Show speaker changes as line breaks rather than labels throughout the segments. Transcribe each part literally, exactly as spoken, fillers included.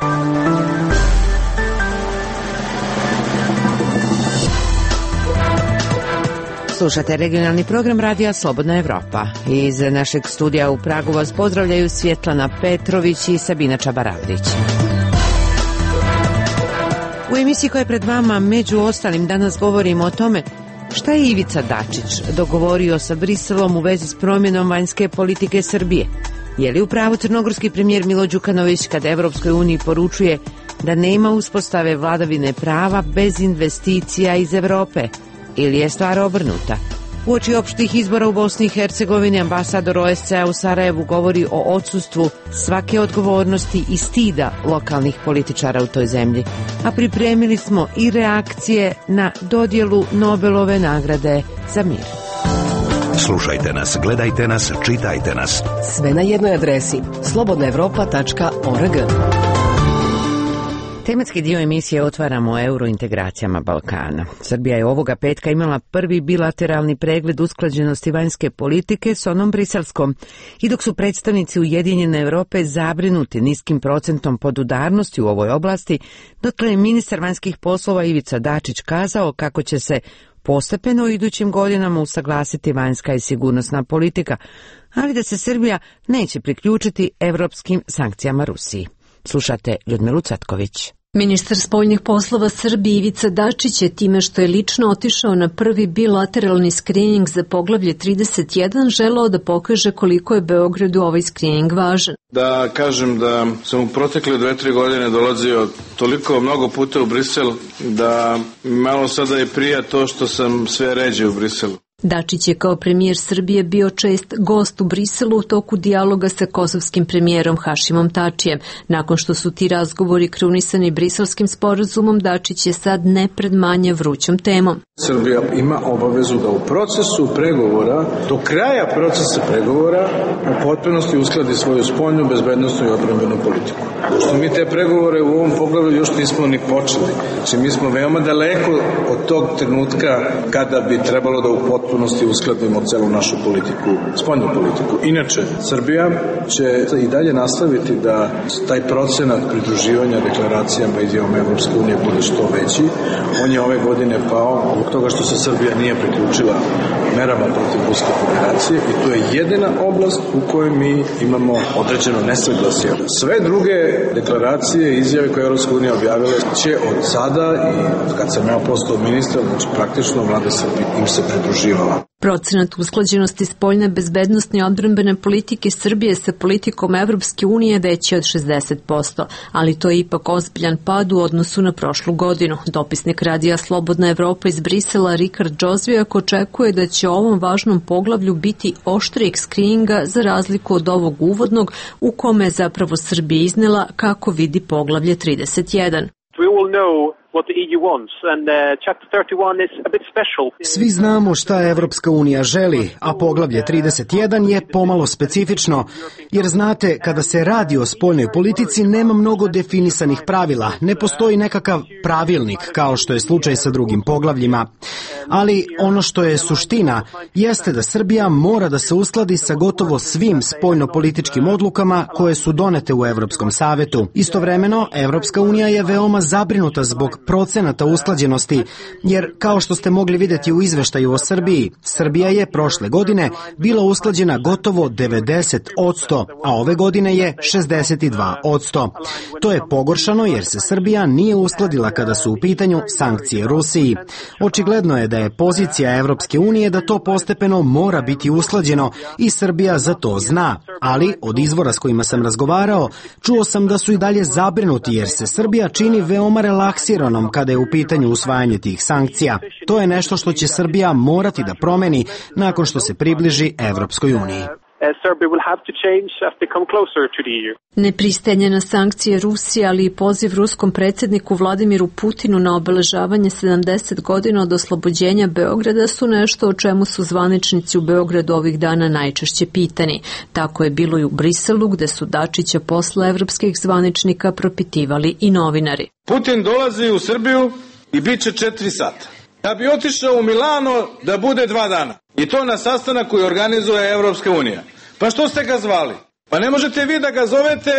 Slušate regionalni program Radija Slobodna Evropa. Iz našeg studija u Pragu vas pozdravljaju Svjetlana Petrović i Sabina Čabaravdić. U emisiji koja je pred vama, među ostalim, danas govorimo o tome šta je Ivica Dačić dogovorio sa Briselom u vezi s promjenom vanjske politike Srbije. Je li u pravu crnogorski premijer Milo Đukanović kada Evropskoj uniji poručuje da nema uspostave vladavine prava bez investicija iz Evrope? Ili je stvar obrnuta? Uoči opštih izbora u Bosni i Hercegovini ambasador O S C A u Sarajevu govori o odsustvu svake odgovornosti i stida lokalnih političara u toj zemlji. A pripremili smo i reakcije na dodjelu Nobelove nagrade za mir.
Slušajte nas, gledajte nas, čitajte nas.
Sve na jednoj adresi slobodna evropa tačka org.
Tematski dio emisije otvaramo o eurointegracijama Balkana. Srbija je ovoga petka imala prvi bilateralni pregled usklađenosti vanjske politike s onom briselskom. I dok su predstavnici Ujedinjene Evrope zabrinuti niskim procentom podudarnosti u ovoj oblasti, dotle je ministar vanjskih poslova Ivica Dačić kazao kako će se postepeno u idućim godinama usaglasiti vanjska i sigurnosna politika, ali da se Srbija neće priključiti evropskim sankcijama Rusiji. Slušate Ljudmilu Cvetković.
Ministar spoljnih poslova Srbije Ivica Dačić je time što je lično otišao na prvi bilateralni skrining za poglavlje trideset jedan želeo da pokaže koliko je Beogradu ovaj skrining važan.
Da kažem da sam u protekle dve, tri godine dolazio toliko mnogo puta u Brisel da malo sada i prija to što sam sve ređe u Briselu.
Dačić je kao premijer Srbije bio čest gost u Briselu u toku dijaloga sa kosovskim premijerom Hašimom Tačijem. Nakon što su ti razgovori krunisani Briselskim sporazumom, Dačić je sad ne pred manje vrućom temom.
Srbija ima obavezu da u procesu pregovora, do kraja procesa pregovora, u potpunosti uskladi svoju spoljnu, bezbednosnu i odbrambenu politiku. Što mi te pregovore u ovom poglavlju još nismo ni počeli. Znači mi smo veoma daleko od tog trenutka kada bi trebalo da u potpunosti uskladimo celu našu politiku, spoljnu politiku. Inače, Srbija će i dalje nastaviti da taj procenat pridruživanja deklaracijama i izjavama Evropske unije bude što veći. On je ove godine pao zbog toga što se Srbija nije priključila merama protiv Ruske federacije i to je jedina oblast u kojoj mi imamo određeno nesaglasje. Sve druge deklaracije i izjave koje Evropska unija objavila će od sada i kad sam ja postao ministar, znači praktično vlada Srbije im se pridruživala.
Procenat usklađenosti spoljne bezbednosne i odbrambene politike Srbije sa politikom Evropske unije veći od šezdeset posto, ali to je ipak ozbiljan pad u odnosu na prošlu godinu. Dopisnik Radija Slobodna Evropa iz Brisela Rikard Džozvijak očekuje da će o ovom važnom poglavlju biti oštrijeg skrininga za razliku od ovog uvodnog u kome je zapravo Srbija iznela kako vidi poglavlje trideset jedan.
We all know what the E U wants and uh, chapter thirty-one is a bit special.
Svi znamo šta Evropska unija želi, a poglavlje trideset jedan je pomalo specifično, jer znate, kada se radi o spoljnoj politici nema mnogo definisanih pravila, ne postoji nekakav pravilnik kao što je slučaj sa drugim poglavljima. Ali ono što je suština jeste da Srbija mora da se uskladi sa gotovo svim spoljnopolitičkim odlukama koje su donete u Evropskom savetu. Istovremeno, Evropska unija je veoma zabrinuta zbog procenata usklađenosti, jer kao što ste mogli vidjeti u izveštaju o Srbiji, Srbija je prošle godine bila usklađena gotovo devedeset posto, a ove godine je šezdeset dva posto. To je pogoršano jer se Srbija nije uskladila kada su u pitanju sankcije Rusiji. Očigledno je da je pozicija Evropske unije da to postepeno mora biti usklađeno i Srbija za to zna, ali od izvora s kojima sam razgovarao, čuo sam da su i dalje zabrinuti jer se Srbija čini veoma relaksiranom kada je u pitanju usvajanje tih sankcija. To je nešto što će Srbija morati da promeni nakon što se približi Evropskoj uniji.
Nepristajanje na sankcije Rusije, ali i poziv ruskom predsjedniku Vladimiru Putinu na obeležavanje sedamdeset godina od oslobođenja Beograda su nešto o čemu su zvaničnici u Beogradu ovih dana najčešće pitani. Tako je bilo i u Briselu, gde su Dačića posle evropskih zvaničnika propitivali i novinari.
Putin dolazi u Srbiju i bit će četiri sata. Da bi otišao u Milano da bude dva dana. I to na sastanak koji organizuje Evropska unija. Pa što ste ga zvali? Pa ne možete vi da ga zovete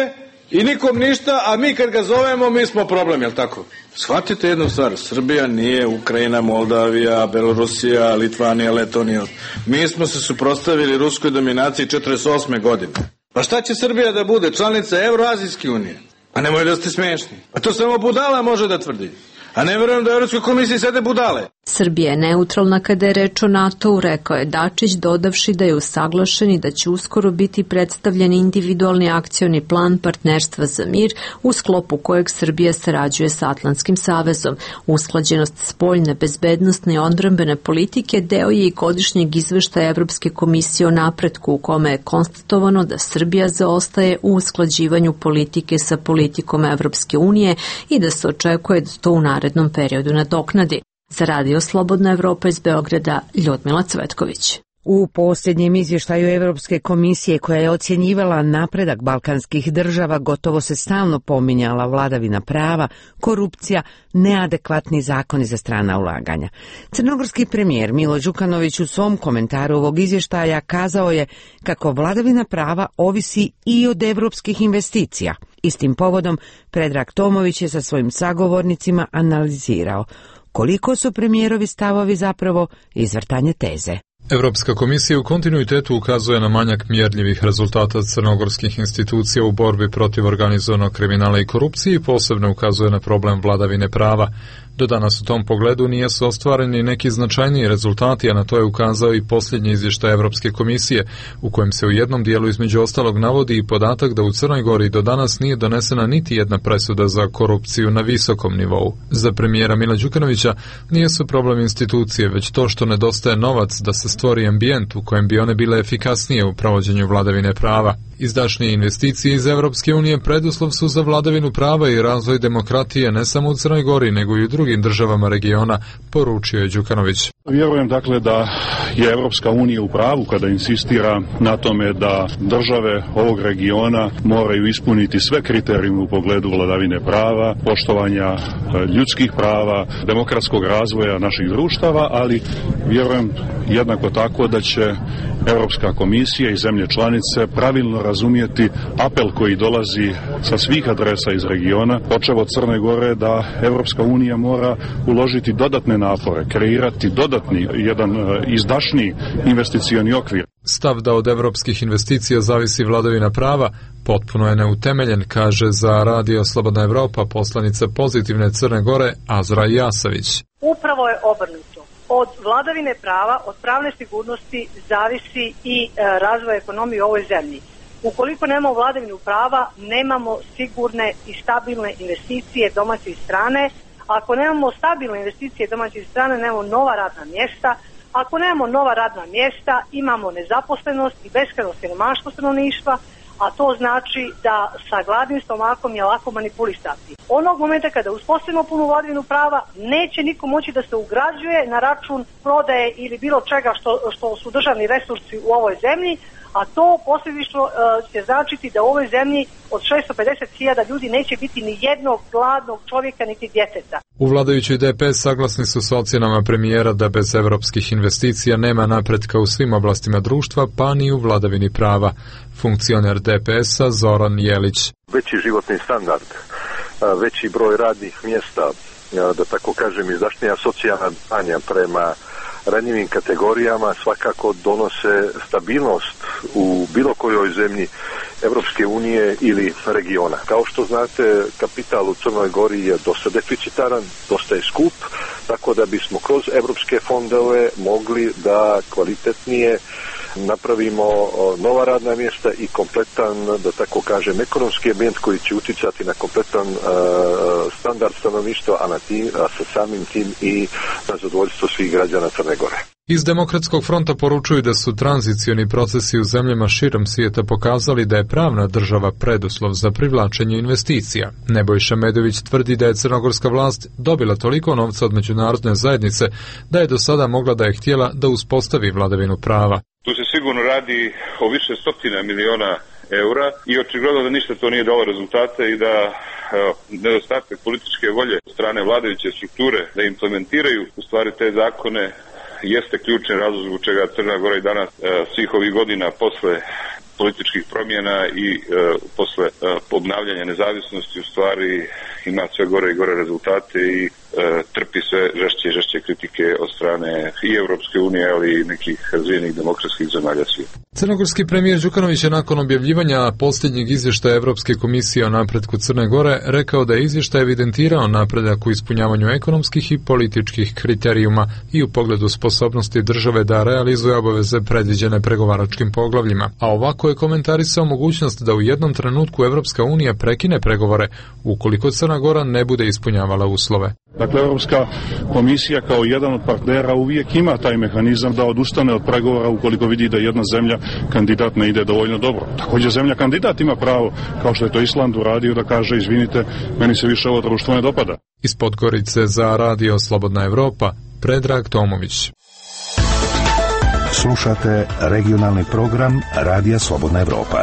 I nikom ništa, a mi kad ga zovemo, mi smo problem, jel tako? Shvatite jednu stvar, Srbija nije Ukrajina, Moldavija, Belorusija, Litvanija, Letonija. Mi smo se suprotstavili ruskoj dominaciji četrdeset osme godine. Pa šta će Srbija da bude? Članica Evroazijske unije? Pa nemoj da ste smešni. Pa to samo budala može da tvrdi. A ne verujem da u Evropskoj komisiji sede budale.
Srbija je neutralna kada je reč o NATO-u, rekao je Dačić, dodavši da je usaglašen i da će uskoro biti predstavljen individualni akcioni plan partnerstva za mir, u sklopu kojeg Srbija sarađuje sa Atlantskim savezom. Usklađenost spoljne, bezbednosne i odbrambene politike deo je i godišnjeg izveštaja Evropske komisije o napretku, u kome je konstatovano da Srbija zaostaje u usklađivanju politike sa politikom Evropske unije i da se očekuje da to u narednom periodu nadoknadi. Za Radio Slobodna Evropa iz Beograda, Ljudmila Cvetković.
U posljednjem izvještaju Evropske komisije koja je ocjenjivala napredak balkanskih država gotovo se stalno pominjala vladavina prava, korupcija, neadekvatni zakoni za strana ulaganja. Crnogorski premijer Milo Đukanović u svom komentaru ovog izvještaja kazao je kako vladavina prava ovisi i od evropskih investicija. Istim povodom Predrag Tomović je sa svojim sagovornicima analizirao koliko su premijerovi stavovi zapravo izvrtanje teze.
Evropska komisija u kontinuitetu ukazuje na manjak mjerljivih rezultata crnogorskih institucija u borbi protiv organizovanog kriminala i korupcije i posebno ukazuje na problem vladavine prava. Do danas u tom pogledu nije su ostvareni neki značajniji rezultati, a na to je ukazao i posljednji izvještaj Evropske komisije, u kojem se u jednom dijelu između ostalog navodi i podatak da u Crnoj Gori do danas nije donesena niti jedna presuda za korupciju na visokom nivou. Za premijera Mila Đukanovića nije su problem institucije, već to što nedostaje novac da se stvori ambijent u kojem bi one bile efikasnije u provođenju vladavine prava. Izdašnije investicije iz Evropske unije preduslov su za vladavinu prava i razvoj demokratije ne samo u Crnoj Gori, nego i u drugim državama regiona, poručio je Đukanović.
Vjerujem dakle da je Evropska unija u pravu kada insistira na tome da države ovog regiona moraju ispuniti sve kriterijume u pogledu vladavine prava, poštovanja ljudskih prava, demokratskog razvoja naših društava, ali vjerujem jednako tako da će Evropska komisija i zemlje članice pravilno razumijeti apel koji dolazi sa svih adresa iz regiona, počev od Crne Gore, da Evropska unija mora uložiti dodatne napore, kreirati dodatni, jedan izdašniji investicioni okvir.
Stav da od evropskih investicija zavisi vladavina prava potpuno je neutemeljen, kaže za Radio Slobodna Evropa poslanica Pozitivne Crne Gore Azra Jasavić.
Upravo je obrnuto. Od vladavine prava, od pravne sigurnosti zavisi i e, razvoj ekonomije u ovoj zemlji. Ukoliko nemamo vladavinu prava, nemamo sigurne i stabilne investicije domaće strane. Ako nemamo stabilne investicije domaće strane, nemamo nova radna mjesta. Ako nemamo nova radna mjesta, imamo nezaposlenost i beskrajno siromaštvo stanovništva, a to znači da sa gladnim stomakom je lako manipulisati. Onog momenta kada uspostavimo punu vladavinu prava, neće niko moći da se ugrađuje na račun prodaje ili bilo čega što, što su državni resursi u ovoj zemlji, a to posljedično uh, će značiti da u ovoj zemlji od šesto pedeset hiljada ljudi neće biti ni jednog gladnog čovjeka niti djeteta.
U vladajućoj D P S saglasni su s ocjenama premijera da bez evropskih investicija nema napretka u svim oblastima društva, pa ni u vladavini prava. Funkcioner D P S-a Zoran Jelić.
Veći životni standard, veći broj radnih mjesta, da tako kažem izdašnija socijalna danja prema ranjivim kategorijama svakako donose stabilnost u bilo kojoj zemlji Evropske unije ili regiona. Kao što znate, kapital u Crnoj Gori je dosta deficitaran, dosta je skup, tako da bismo kroz evropske fondove mogli da kvalitetnije napravimo nova radna mjesta i kompletan, da tako kažem, ekonomski ambijent koji će uticati na kompletan uh, standard stanovništva, a, na tim, a sa samim tim i na zadovoljstvo svih građana Crne Gore.
Iz Demokratskog fronta poručuju da su tranzicioni procesi u zemljama širom svijeta pokazali da je pravna država preduslov za privlačenje investicija. Nebojša Medović tvrdi da je crnogorska vlast dobila toliko novca od međunarodne zajednice da je do sada mogla da je htjela da uspostavi vladavinu prava.
Tu se sigurno radi o više stotina miliona eura i očigledno da ništa to nije dalo rezultate i da evo, nedostatak političke volje od strane vladajuće strukture da implementiraju u stvari te zakone jeste ključni razlog zbog čega Crna Gora i danas e, svih ovih godina posle političkih promjena i e, posle e, obnavljanja nezavisnosti u stvari ima sve gore i gore rezultate i e, trpi sve žešće i žešće kritike od strane i Evropske unije, ali i nekih razvijenih demokratskih zemalja svijeta.
Crnogorski premijer Đukanović je nakon objavljivanja posljednjeg izvještaja Evropske komisije o napretku Crne Gore rekao da je izvještaj evidentirao napredak u ispunjavanju ekonomskih i političkih kriterijuma i u pogledu sposobnosti države da realizuje obaveze predviđene pregovaračkim poglavljima, a ovako je komentarisao mogućnost da u jednom trenutku Evropska unija prekine pregovore ukoliko Crna Gora ne bude ispunjavala uslove.
Dakle, Europska komisija kao jedan od partnera uvijek ima taj mehanizam da odustane od pregovora ukoliko vidi da jedna zemlja kandidat ne ide dovoljno dobro. Također zemlja kandidat ima pravo, kao što je to Island uradio, da kaže izvinite, meni se više ovo društvo ne dopada.
Iz Podgorice za Radio Slobodna Evropa, Predrag Tomović.
Slušate regionalni program Radija Slobodna Evropa.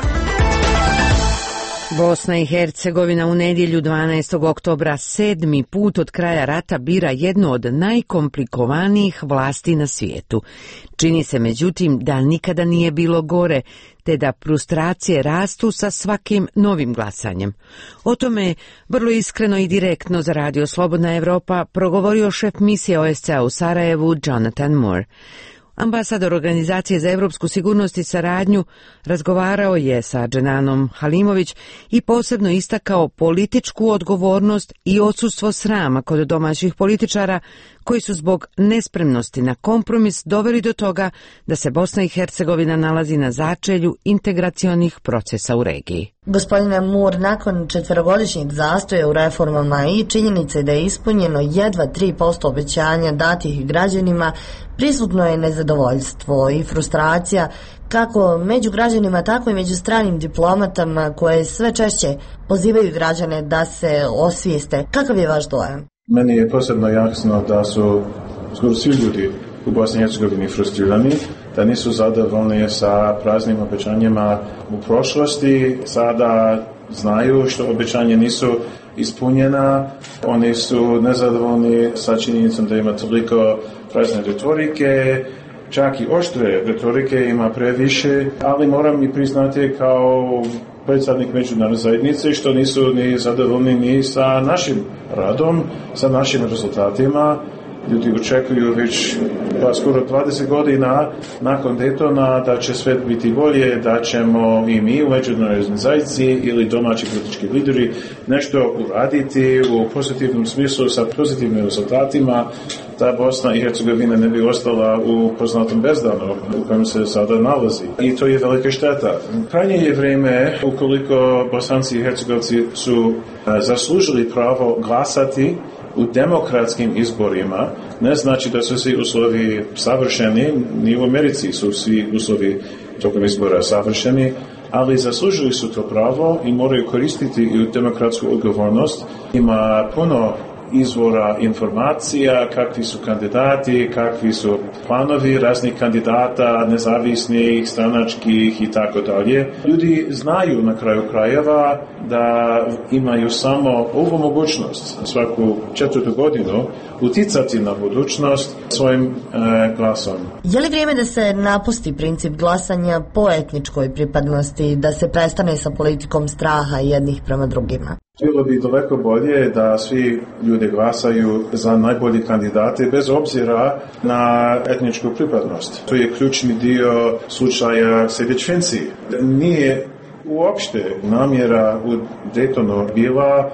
Bosna i Hercegovina u nedjelju dvanaestog oktobra sedmi put od kraja rata bira jednu od najkomplikovanijih vlasti na svijetu. Čini se međutim da nikada nije bilo gore, te da frustracije rastu sa svakim novim glasanjem. O tome je vrlo iskreno i direktno za Radio Slobodna Evropa progovorio šef misije O S C A u Sarajevu Jonathan Moore. Ambasador Organizacije za evropsku sigurnost i saradnju razgovarao je sa Dženanom Halimović i posebno istakao političku odgovornost i odsustvo srama kod domaćih političara koji su zbog nespremnosti na kompromis doveli do toga da se Bosna i Hercegovina nalazi na začelju integracionih procesa u regiji.
Gospodine Moore, nakon četverogodišnjeg zastoja u reformama i činjenice da je ispunjeno jedva tri posto obećanja datih građanima, prisutno je nezadovoljstvo i frustracija kako među građanima, tako i među stranim diplomatama koje sve češće pozivaju građane da se osvijeste. Kakav je vaš dojam?
Meni je posebno jasno da su skoro svi ljudi u Bosni i Hercegovini frustrirani, da nisu zadovoljni sa praznim obećanjima u prošlosti, sada znaju što obećanje nisu ispunjena, oni su nezadovoljni sa činjenicom da ima toliko prazne retorike, čak i oštre retorike ima previše, ali moram i priznati kao predstavnik međunarodne zajednice što nisu ni zadovoljni ni sa našim radom, sa našim rezultatima. Ljudi očekuju već pa skoro dvadeset godina nakon Daytona da će svet biti bolje, da ćemo i mi u međunarodnoj zajednici ili domaći politički lideri nešto uraditi u pozitivnom smislu sa pozitivnim rezultatima, da Bosna i Hercegovina ne bi ostala u poznatom bezdanu u kojem se sada nalazi. I to je velika šteta. Krajnje je vrijeme, ukoliko Bosanci i Hercegovci su zaslužili pravo glasati u demokratskim izborima, ne znači da su svi uslovi savršeni, ni u Americi su svi uslovi tokom izbora savršeni, ali zaslužili su to pravo i moraju koristiti i demokratsku odgovornost. Ima puno izvora informacija, kakvi su kandidati, kakvi su planovi raznih kandidata, nezavisnih, stranačkih i tako dalje. Ljudi znaju na kraju krajeva da imaju samo ovu mogućnost svaku četvrtu godinu uticati na budućnost svojim e, glasom.
Je li vrijeme da se napusti princip glasanja po etničkoj pripadnosti, da se prestane sa politikom straha jednih prema drugima?
Bilo bi daleko bolje da svi ljudi glasaju za najbolji kandidate bez obzira na etničku pripadnost. To je ključni dio slučaja Sejdić-Finci. Nije uopšte namjera u Daytonu bila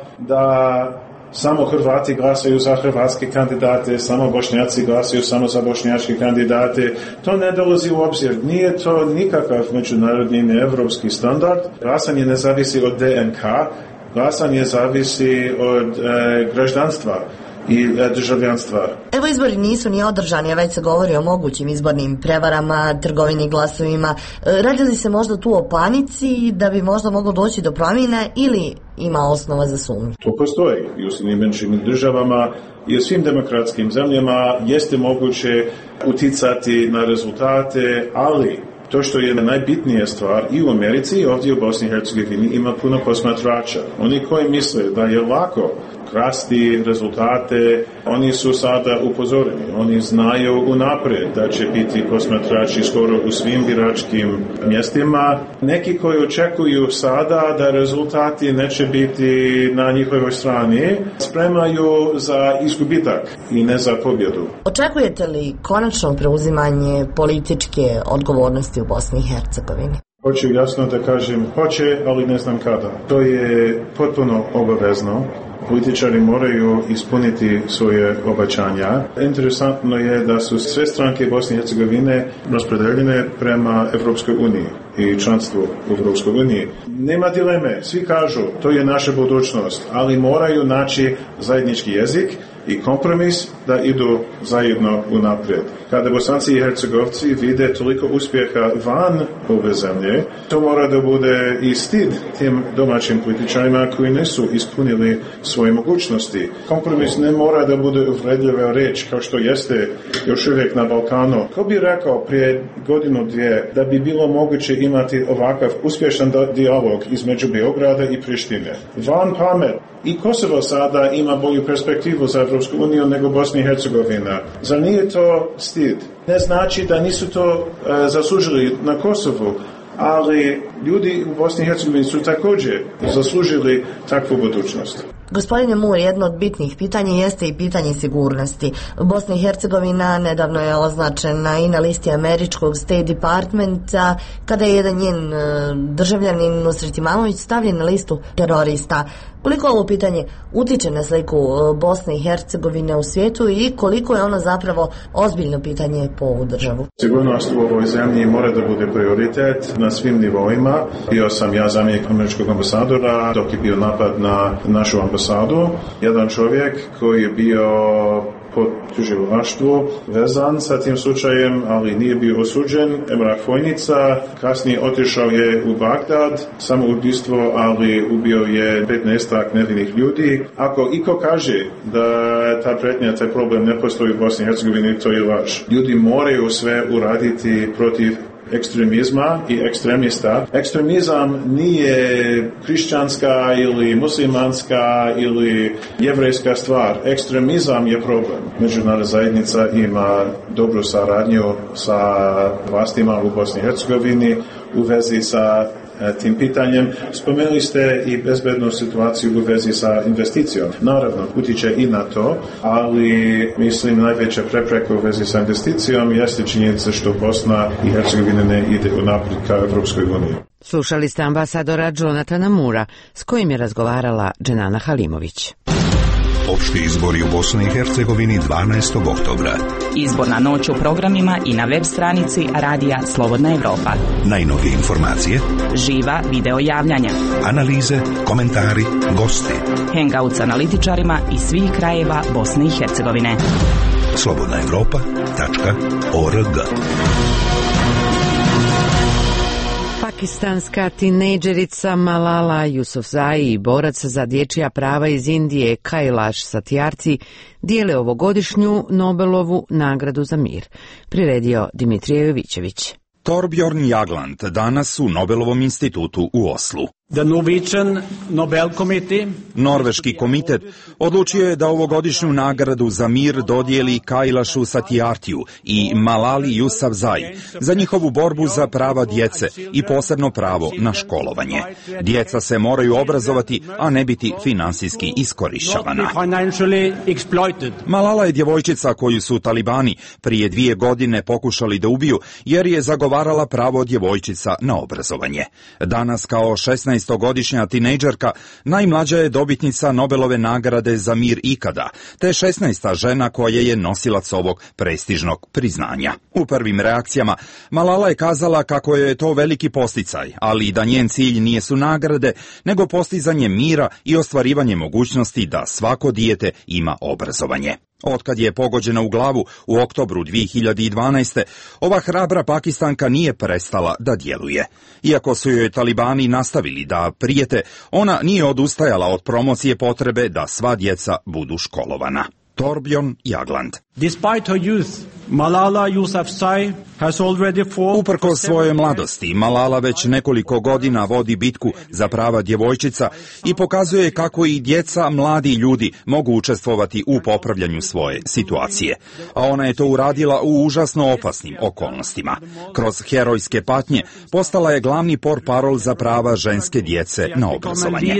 da samo Hrvati glasaju za hrvatske kandidate, samo Bošnjaci glasaju samo za bošnjačke kandidate. To ne dolazi u obzir. Nije to nikakav međunarodni ni evropski standard. Glasanje ne zavisi od D N K, glasanje zavisi od e, građanstva i e, državljanstva.
Evo, izbori nisu ni održani, a već se govori o mogućim izbornim prevarama, trgovini glasovima. E, radi li se možda tu o panici da bi možda moglo doći do promjena ili ima osnova za sumnju?
To postoji i u Sjedinjenim Američkim Državama i u svim demokratskim zemljama jeste moguće uticati na rezultate, ali to što je najbitnija stvar i u Americi i ovdje u Bosni i Hercegovini ima puno posmatrača. Oni koji misle da je lako
krasti rezultate, oni su sada upozoreni. Oni znaju unaprijed da će biti posmatrači skoro u svim biračkim mjestima. Neki koji očekuju sada da rezultati neće biti na njihovoj strani, spremaju za izgubitak i ne za pobjedu.
Očekujete li konačno preuzimanje političke odgovornosti u Bosni i Hercegovini?
Hoću jasno da kažem, hoće, ali ne znam kada. To je potpuno obavezno. Političari moraju ispuniti svoje obećanja. Interesantno je da su sve stranke Bosne i Hercegovine raspredeljene prema Evropskoj uniji i članstvu u Evropskoj uniji. Nema dileme, svi kažu, to je naša budućnost, ali moraju naći zajednički jezik i kompromis da idu zajedno unaprijed. Kada Bosanci i Hercegovci vide toliko uspjeha van ove zemlje, to mora da bude i stid tim domaćim političarima koji nisu ispunili svoje mogućnosti. Kompromis ne mora da bude uvredljiva reč kao što jeste još uvijek na Balkanu. Ko bi rekao prije godinu dvije da bi bilo moguće imati ovakav uspješan dijalog između Beograda i Prištine? Van pamet. I Kosovo sada ima bolju perspektivu za Evropsku uniju nego Bosna i Hercegovina. Zar nije to stid? Ne znači da nisu to uh, zaslužili na Kosovu, ali ljudi u Bosni i Hercegovini su također zaslužili takvu budućnost.
Gospodine Moore, jedno od bitnih pitanja jeste i pitanje sigurnosti. Bosna i Hercegovina nedavno je označena i na listi američkog State Departmenta kada je jedan njen državljanin Nusret Imamović stavljen na listu terorista. Koliko ovo pitanje utiče na sliku Bosne i Hercegovine u svijetu i koliko je ono zapravo ozbiljno pitanje po ovu državu?
Sigurnost u ovoj zemlji mora da bude prioritet na svim nivoima. Bio sam ja zamjenik američkog ambasadora dok je bio napad na našu ambasadu. Jedan čovjek koji je bio pod tužilaštvu vezan sa tim slučajem, ali nije bio osuđen. Emrah Fojnica kasnije otišao je u Bagdad, samo ubistvo, ali ubio je petnaestak nevinih ljudi. Ako iko kaže da ta pretnja, taj problem ne postoji u Bosni i Hercegovini, to je laž. Ljudi moraju sve uraditi protiv ekstremizma i ekstremista. Ekstremizam nije hrišćanska ili muslimanska ili jevrejska stvar. Ekstremizam je problem. Međunarodna zajednica ima dobru saradnju sa vlastima u Bosni i Hercegovini u vezi sa tim pitanjem. Spomenuli ste i bezbednu situaciju u vezi sa investicijom. Naravno, utiče i na to, ali mislim najveća prepreka u vezi sa investicijom jeste činjenica što Bosna i Hercegovina ne ide unaprijed ka Evropskoj uniji.
Slušali ste ambasadora Jonathana Moora, s kojim je razgovarala Dženana Halimović.
Opšti izbori u Bosni i Hercegovini dvanaestog oktobra.
Izborna noć u programima i na web stranici Radija Slobodna Evropa.
Najnovije informacije,
živa video javljanja,
analize, komentari, gosti,
hangout s analitičarima iz svih krajeva Bosne i Hercegovine.
slobodna evropa tačka org.
Pakistanska tinejdžerica Malala Yousafzai i borac za dječja prava iz Indije Kailash Satyarthi dijele ovogodišnju Nobelovu nagradu za mir, priredio Dimitrije Jovićević.
Torbjorn Jagland danas u Nobelovom institutu u Oslu.
The Norwegian Nobel Committee.
Norveški komitet odlučio je da ovogodišnju nagradu za mir dodijeli Kailashu Satyarthiju i Malali Yousafzai za njihovu borbu za prava djece i posebno pravo na školovanje. Djeca se moraju obrazovati, a ne biti finansijski iskorišćavana. Malala je djevojčica koju su talibani prije dvije godine pokušali da ubiju jer je zagovarala pravo djevojčica na obrazovanje. Danas kao šesnaestogodišnja tinejdžerka najmlađa je dobitnica Nobelove nagrade za mir ikada, te šesnaesta žena koja je nosilac ovog prestižnog priznanja. U prvim reakcijama Malala je kazala kako je to veliki posticaj, ali da njen cilj nije su nagrade, nego postizanje mira i ostvarivanje mogućnosti da svako dijete ima obrazovanje. Otkad je pogođena u glavu u oktobru dvije hiljade dvanaeste. ova hrabra Pakistanka nije prestala da djeluje. Iako su joj talibani nastavili da prijete, ona nije odustajala od promocije potrebe da sva djeca budu školovana. Torbjörn Jagland.
Despite her youth, Malala Yousafzai has already fought.
Uprkos svojoj mladosti, Malala već nekoliko godina vodi bitku za prava djevojčica i pokazuje kako i djeca, mladi ljudi mogu učestvovati u popravljanju svoje situacije. A ona je to uradila u užasno opasnim okolnostima. Kroz herojske patnje postala je glavni portparol za prava ženske djece na obrazovanje.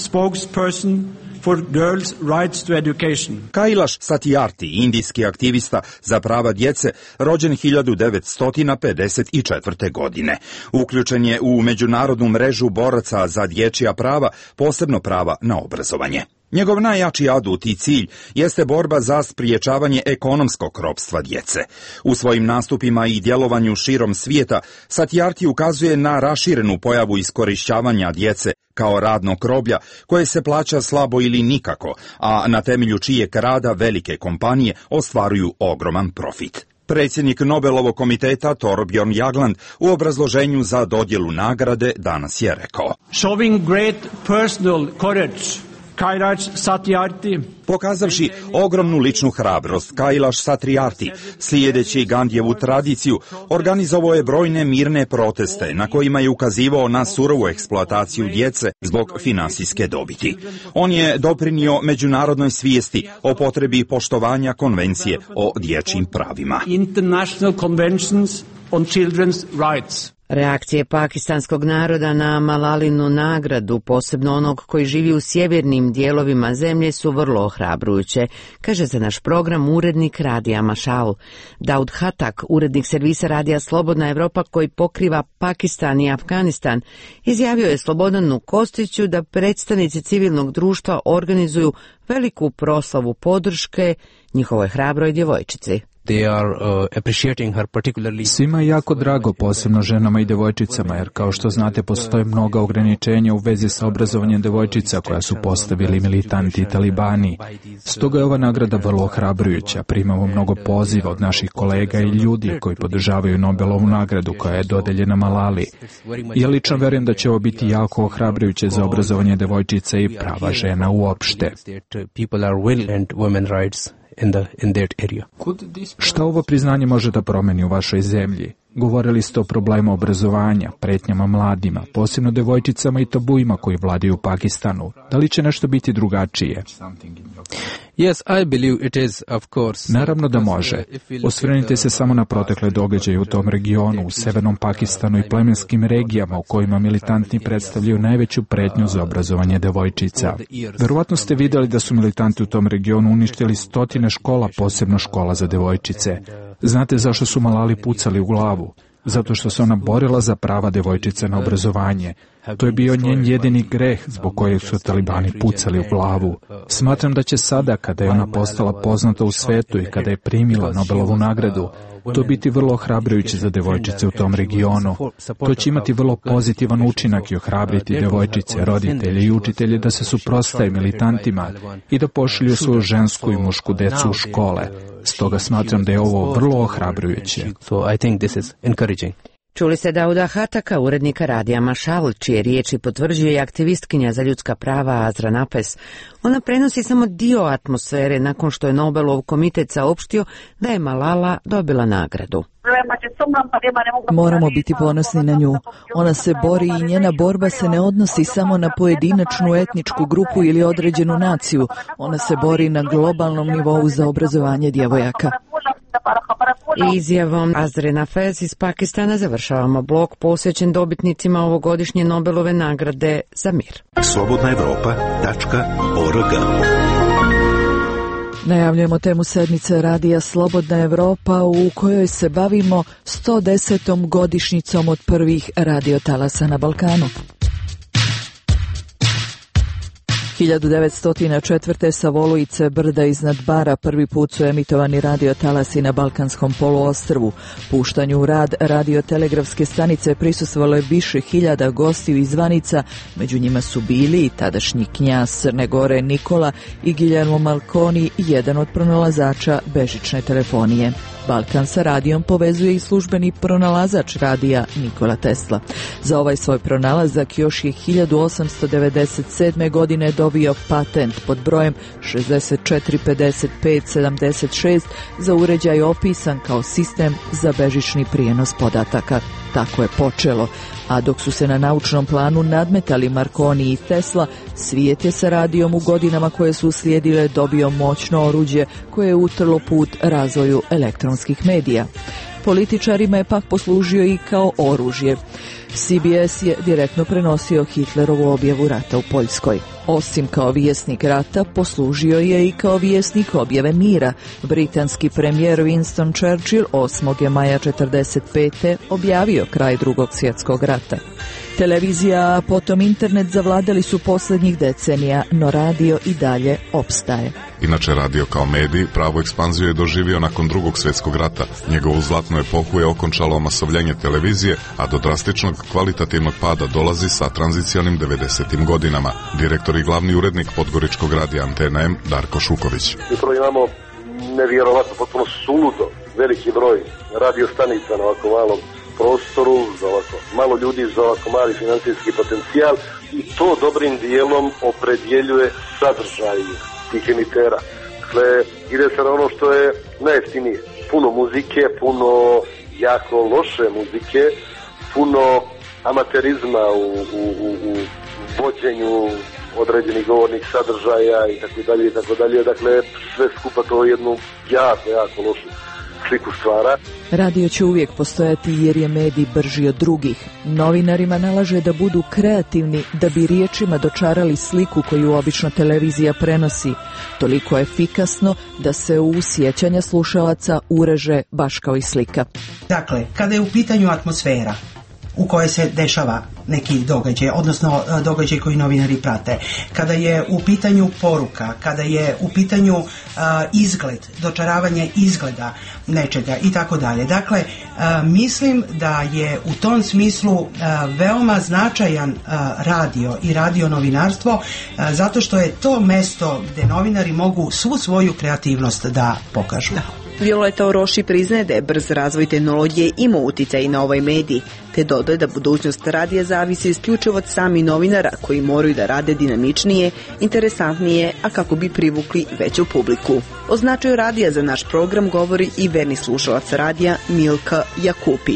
For girls' rights to education.
Kailash Satyarthi, indijski aktivista za prava djece, rođen hiljadu devetsto pedeset četvrte. godine. Uključen je u međunarodnu mrežu boraca za dječja prava, posebno prava na obrazovanje. Njegov najjači adut i cilj jeste borba za spriječavanje ekonomskog ropstva djece. U svojim nastupima i djelovanju širom svijeta, Satyarthi ukazuje na raširenu pojavu iskorišćavanja djece kao radnog roblja koje se plaća slabo ili nikako, a na temelju čijeg rada velike kompanije ostvaruju ogroman profit. Predsjednik Nobelovog komiteta Torbjörn Jagland u obrazloženju za dodjelu nagrade danas je rekao:
Showing great personal courage, Kailash Satyarthi,
pokazavši ogromnu ličnu hrabrost, Kailash Satyarthi, slijedeći Gandhijevu tradiciju, organizovao je brojne mirne proteste na kojima je ukazivao na surovu eksploataciju djece zbog finansijske dobiti. On je doprinio međunarodnoj svijesti o potrebi poštovanja konvencije o dječjim pravima.
International Conventions on Children's Rights.
Reakcije pakistanskog naroda na Malalinu nagradu, posebno onog koji živi u sjevernim dijelovima zemlje, su vrlo ohrabrujuće, kaže za naš program urednik radija Mašal. Daud Hatak, urednik servisa radija Slobodna Evropa koji pokriva Pakistan i Afganistan, izjavio je Slobodanu Kostiću da predstavnici civilnog društva organizuju veliku proslavu podrške njihovoj hrabroj djevojčici.
They are uh, appreciating her particularly.
Svima je jako drago, posebno ženama i devojčicama, jer kao što znate postoje mnoga ograničenja u vezi sa obrazovanjem devojčica koja su postavili militanti i talibani. Stoga je ova nagrada vrlo ohrabrujuća. Primamo mnogo poziva od naših kolega i ljudi koji podržavaju Nobelovu nagradu koja je dodeljena Malali. Ja lično verujem da će ovo biti jako ohrabrujuće za obrazovanje devojčica i prava žena uopšte.
People are will and women rights. In the, in that area.
Šta ovo priznanje može da promeni u vašoj zemlji? Govorili ste o problemu obrazovanja, pretnjama mladima, posebno devojčicama i tabuima koji vladaju u Pakistanu. Da li će nešto biti drugačije?
Yes, I believe it is, of course.
Naravno da može. Osvrnite se samo na protekle događaje u tom regionu, u severnom Pakistanu i plemenskim regijama u kojima militanti predstavljaju najveću pretnju za obrazovanje devojčica. Verovatno ste vidjeli da su militanti u tom regionu uništili stotine škola, posebno škola za devojčice. Znate zašto su Malali pucali u glavu? Zato što se ona borila za prava devojčice na obrazovanje. To je bio njen jedini greh zbog kojeg su talibani pucali u glavu. Smatram da će sada, kada je ona postala poznata u svetu i kada je primila Nobelovu nagradu, to biti vrlo ohrabrujuće za devojčice u tom regionu. To će imati vrlo pozitivan učinak i ohrabriti devojčice, roditelje i učitelje da se suprotstave militantima i da pošalju svoju žensku i mušku decu u škole. Stoga smatram da je ovo vrlo ohrabrujuće.
So I think this is encouraging.
Čuli ste Dauda Hataka, urednika radija Mašal, čije riječi potvrđuje i aktivistkinja za ljudska prava Azra Napes. Ona prenosi samo dio atmosfere nakon što je Nobelov komitet saopštio da je Malala dobila nagradu.
Moramo biti ponosni na nju. Ona se bori i njena borba se ne odnosi samo na pojedinačnu etničku grupu ili određenu naciju. Ona se bori na globalnom nivou za obrazovanje djevojaka.
Izjavom Azre Nafez iz Pakistana završavamo blok posvećen dobitnicima ovogodišnje Nobelove nagrade za mir.
slobodna evropa tačka org.
Najavljujemo temu sedmice radija Slobodna Evropa u kojoj se bavimo sto desetom godišnjicom od prvih radiotalasa na Balkanu. hiljadu devetsto četvrte sa Volujice brda iznad Bara prvi put su emitovani radiotalasi na Balkanskom poluostrvu. Puštanju u rad radiotelegrafske stanice prisustvovalo je više hiljada gostiju i zvanica, među njima su bili i tadašnji knjaz Crne Gore Nikola i Guillermo Marconi, jedan od pronalazača bežične telefonije. Balkan sa radijom povezuje i službeni pronalazač radija Nikola Tesla. Za ovaj svoj pronalazak još je hiljadu osamsto devedeset sedme. godine dobio patent pod brojem šezdeset četiri pedeset pet sedamdeset šest za uređaj opisan kao sistem za bežični prijenos podataka. Tako je počelo, a dok su se na naučnom planu nadmetali Marconi i Tesla, svijet je sa radijom u godinama koje su uslijedile dobio moćno oruđe koje je utrlo put razvoju elektronskih medija. Političarima je pak poslužio i kao oružje. C B S je direktno prenosio Hitlerovu objavu rata u Poljskoj. Osim kao vjesnik rata, poslužio je i kao vjesnik objave mira. Britanski premijer Winston Churchill osmog maja četrdeset pete objavio kraj Drugog svjetskog rata. Televizija, a potom internet zavladali su posljednjih decenija, no radio i dalje opstaje.
Inače, radio kao medij pravu ekspanziju je doživio nakon Drugog svjetskog rata. Njegovu zlatnu epohu je okončalo omasovljenje televizije, a do drastičnog kvalitativnog pada dolazi sa tranzicijalnim devedesetim godinama. Direktor i glavni urednik Podgoričkog radija Antena M, Darko Šuković.
Upravo imamo nevjerovatno, potpuno suludo veliki broj radio stanica na ovako malom prostoru, za ovako malo ljudi, za ovako mali financijski potencijal, i to dobrim dijelom opredjeljuje sadržaj tih emitera. Dakle, ide se na ono što je najjeftinije. Puno muzike, puno jako loše muzike, puno amaterizma u, u, u, u vođenju određenih govornih sadržaja i tako dalje i tako dalje. Dakle, sve skupa to jednu jako, jako lošu sliku stvara.
Radio će uvijek postojati jer je medij brži od drugih. Novinarima nalaže da budu kreativni da bi riječima dočarali sliku koju obično televizija prenosi, toliko efikasno da se u sjećanja slušalaca ureže baš kao i slika.
Dakle, kada je u pitanju atmosfera u kojoj se dešava neki događaj, odnosno događaj koji novinari prate, kada je u pitanju poruka, kada je u pitanju uh, izgled, dočaravanje izgleda nečega i tako dalje. Dakle, uh, mislim da je u tom smislu uh, veoma značajan uh, radio i radio novinarstvo, uh, zato što je to mesto gdje novinari mogu svu svoju kreativnost da pokažu. Da.
Violeta Oroši priznaje da je brz razvoj tehnologije imao uticaj na ovaj medij, te dodaje da budućnost radija zavisi isključivo od samih novinara koji moraju da rade dinamičnije, interesantnije, a kako bi privukli veću publiku. O značaju radija za naš program govori i verni slušalac radija Milka Jakupi,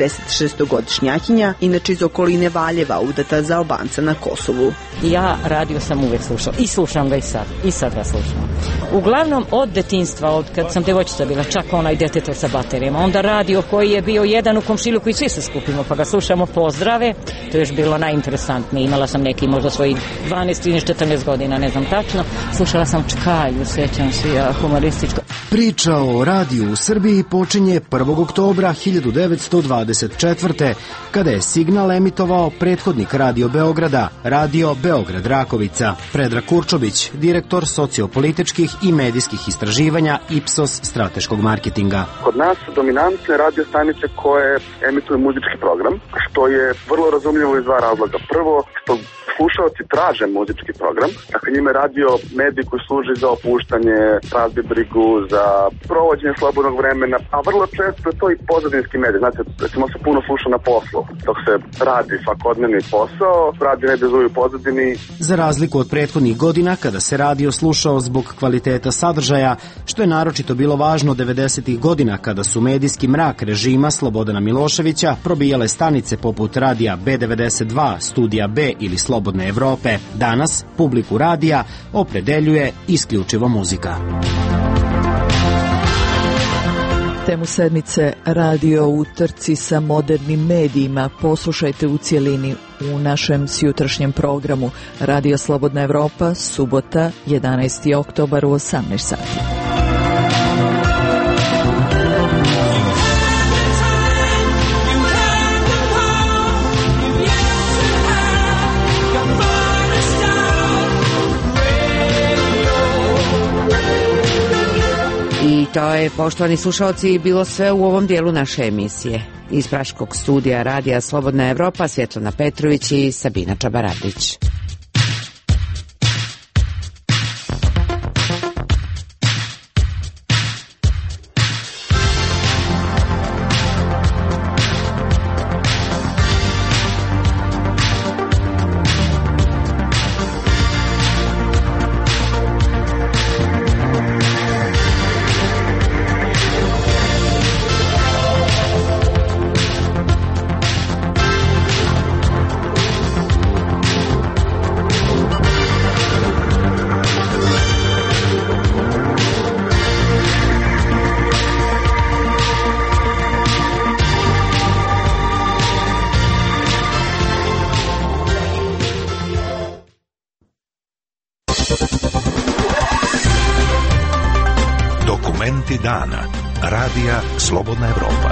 šezdesetšestogodišnjakinja, inače iz okoline Valjeva, udata za Albanca na Kosovu.
Ja radio sam uvijek slušao i slušam ga i sad, i sad ga slušam. Uglavnom od detinjstva, od kad sam djevojčica bila, čak onaj detetel sa baterijama, onda radio koji je bio jedan u komšiluku i svi se skupimo pa ga slušamo, pozdrave, to je još bilo najinteresantnije. Imala sam neki možda svojih dvanaest, trinaest, četrnaest godina, ne znam tačno, slušala sam Čkalju, sjećam se ja, humorističko.
Priča o radiju u Srbiji počinje prvog oktobra hiljadu devetsto dvadeset četvrte. kada je Signal emitovao prethodnik Radio Beograda, Radio Beograd Rakovica. Predrag Kurčović, direktor sociopolitičkih i medijskih istraživanja Ipsos strateškog marketinga.
Kod nas su dominantne radio stanice koje emituju muzički program, što je vrlo razumljivo iz dva razloga. Prvo, što slušalci traže muzički program, dakle njime radio medij koji služi za opuštanje, razbi brigu, za provođenje slobodnog vremena, a vrlo često je to i pozadinski medij. Znate, recimo se puno sluša na poslu, dok se radi svakodnevni posao, radio ne dezuju pozadini.
Za razliku od prethodnih godina, kada se radio slušao zbog kvaliteta sadržaja, što je naročito bilo važno devedesetih godina, kada su medijski mrak režima Slobodana Miloševića probijale stanice poput radija B devedeset dva, Studija B ili Slobodne Evrope, danas publiku radija opredeljuje isključivo muzika.
Temu sedmice Radio u trci sa modernim medijima poslušajte u cijelini u našem sjutrašnjem programu Radio Slobodna Evropa, subota, jedanaesti oktobar u osamnaest sati.
I to je, poštovani slušalci, bilo sve u ovom dijelu naše emisije. Iz Praškog studija Radija Slobodna Evropa, Svjetlana Petrović i Sabina Čabaradić.
Dokumenti dana. Radija Slobodna Evropa.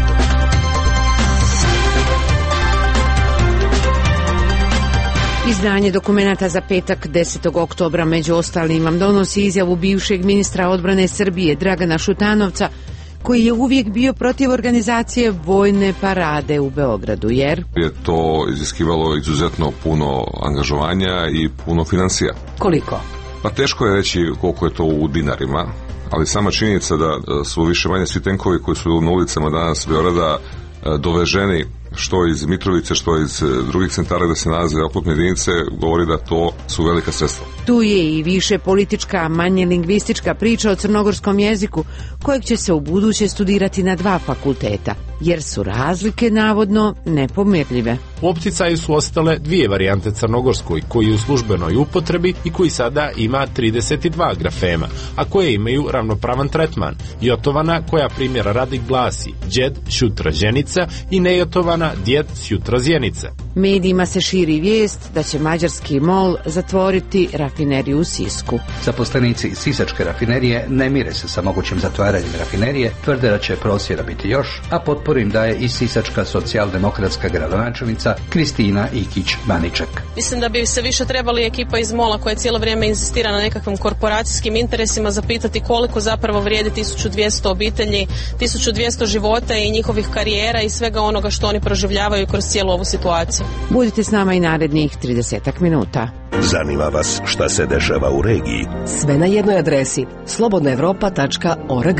Izdanje dokumenata za petak desetog oktobra među ostalim vam donosi izjavu bivšeg ministra odbrane Srbije Dragana Šutanovca, koji je uvijek bio protiv organizacije vojne parade u Beogradu, jer
je to iziskivalo izuzetno puno angažovanja i puno financija.
Koliko?
Pa teško je reći koliko je to u dinarima, ali sama činjenica da su više manje svi tenkovi koji su na ulicama danas Beograda doveženi što iz Mitrovice, što iz drugih centara da se nalaze oklopne jedinice, govori da to su velika sredstva.
Tu je i više politička, manje lingvistička priča o crnogorskom jeziku, kojeg će se u buduće studirati na dva fakulteta, jer su razlike navodno nepomirljive.
U opticaju su ostale dvije varijante crnogorskoj, koji je u službenoj upotrebi i koji sada ima trideset dva grafema, a koje imaju ravnopravan tretman. Jotovana, koja primjera radi glasi djed šutra ženica, i nejotovana djed šutra zjenica.
Medijima se širi vijest da će mađarski MOL zatvoriti rafineriju u Sisku.
Zaposlenici sisačke rafinerije ne mire se sa mogućim zatvaranjem rafinerije, tvrde da će prosvjeda biti još, a potporu im daje i sisačka socijaldemokratska gradonačelnica Kristina Ikić-Baniček.
Mislim da bi se više trebali ekipa iz MOL-a koja cijelo vrijeme inzistira na nekakvim korporacijskim interesima zapitati koliko zapravo vrijedi tisuću dvjesto obitelji, tisuću dvjesto života i njihovih karijera i svega onoga što oni proživljavaju kroz cijelu ovu situaciju.
Budite s nama i narednih trideset minuta.
Zanima vas šta se dešava u regiji?
Sve na jednoj adresi slobodna evropa tačka org.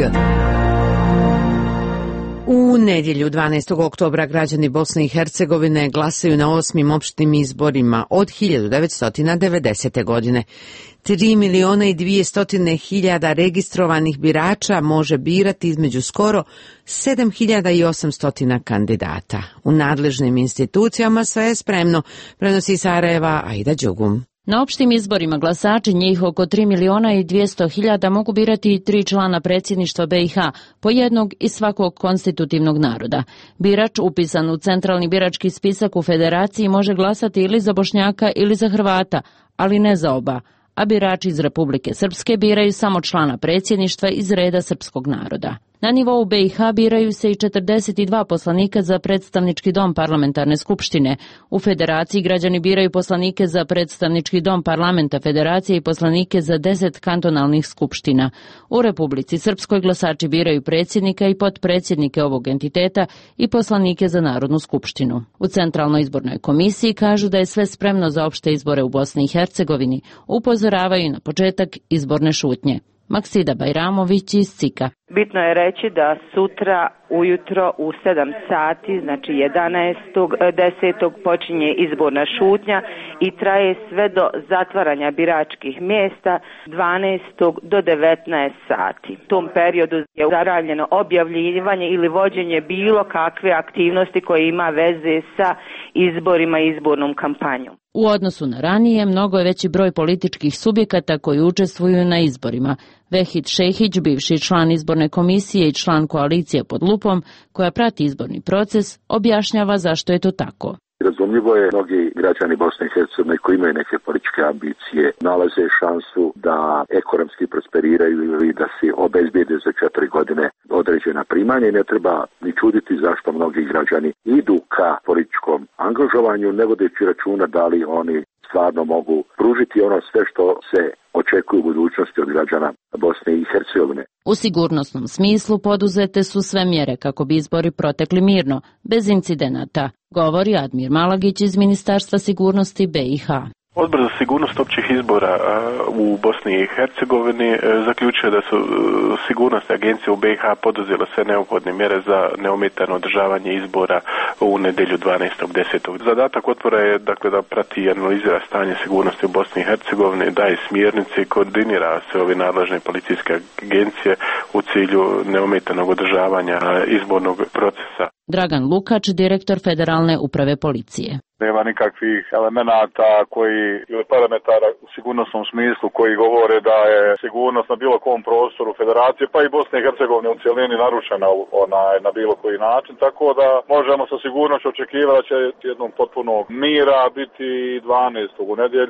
U nedjelju dvanaestog oktobra građani Bosne i Hercegovine glasaju na osmim opštim izborima od hiljadu devetsto devedesete. godine. Tri miliona i dvije hiljada registrovanih birača može birati između skoro sedam hiljada i osamsto kandidata. U nadležnim institucijama sve je spremno, prenosi Sarajeva Aida Đugum.
Na opštim izborima glasači, njih oko tri miliona i dvjesto hiljada, mogu birati i tri člana predsjedništva B i H, po jednog iz svakog konstitutivnog naroda. Birač upisan u centralni birački spisak u federaciji može glasati ili za Bošnjaka ili za Hrvata, ali ne za oba, a birači iz Republike Srpske biraju samo člana predsjedništva iz reda srpskog naroda. Na nivou B i H biraju se i četrdeset dva poslanika za predstavnički dom parlamentarne skupštine. U federaciji građani biraju poslanike za predstavnički dom parlamenta federacije i poslanike za deset kantonalnih skupština. U Republici Srpskoj glasači biraju predsjednika i potpredsjednike ovog entiteta i poslanike za Narodnu skupštinu. U Centralnoj izbornoj komisiji kažu da je sve spremno za opšte izbore u Bosni i Hercegovini. Upozoravaju na početak izborne šutnje. Maksida Bajramović iz Cika.
Bitno je reći da sutra ujutro u sedam sati, znači jedanaestog desetog počinje izborna šutnja i traje sve do zatvaranja biračkih mjesta dvanaestog do devetnaest sati. U tom periodu je zabranjeno objavljivanje ili vođenje bilo kakve aktivnosti koje ima veze sa izborima i izbornom kampanjom.
U odnosu na ranije, mnogo je veći broj političkih subjekata koji učestvuju na izborima. Vehid Šehić, bivši član izborne komisije i član koalicije pod lupom, koja prati izborni proces, objašnjava zašto je to tako.
Razumljivo je, mnogi građani Bosne i Hercegovine koji imaju neke političke ambicije nalaze šansu da ekonomski prosperiraju ili da se obezbijede za četiri godine određena primanja i ne treba ni čuditi zašto mnogi građani idu ka političkom angažovanju, ne vodeći računa da li oni stvarno mogu pružiti ono sve što se očekuje u budućnosti od građana Bosne i Hercegovine.
U sigurnosnom smislu poduzete su sve mjere kako bi izbori protekli mirno, bez incidenata, govori Admir Malagić iz Ministarstva sigurnosti B i H.
Odbor za sigurnost općih izbora u Bosni i Hercegovini zaključuje da su sigurnosne agencije u B i H poduzele sve neophodne mjere za neometano održavanje izbora u nedjelju dvanaestog desetog Zadatak odbora je dakle da prati i analizira stanje sigurnosti u Bosni i Hercegovini, daje smjernice i koordinira se ove nadležne policijske agencije u cilju neometanog održavanja izbornog procesa.
Dragan Lukač, direktor Federalne uprave policije.
Nema nikakvih elemenata koji, ili parametara u sigurnosnom smislu koji govore da je sigurnost na bilo kom prostoru federacije, pa i Bosne i Hercegovine u cijelini narušena onaj, na bilo koji način, tako da možemo sa sigurnošću očekivati da će jednom potpunog mira biti dvanaestog u nedjelju.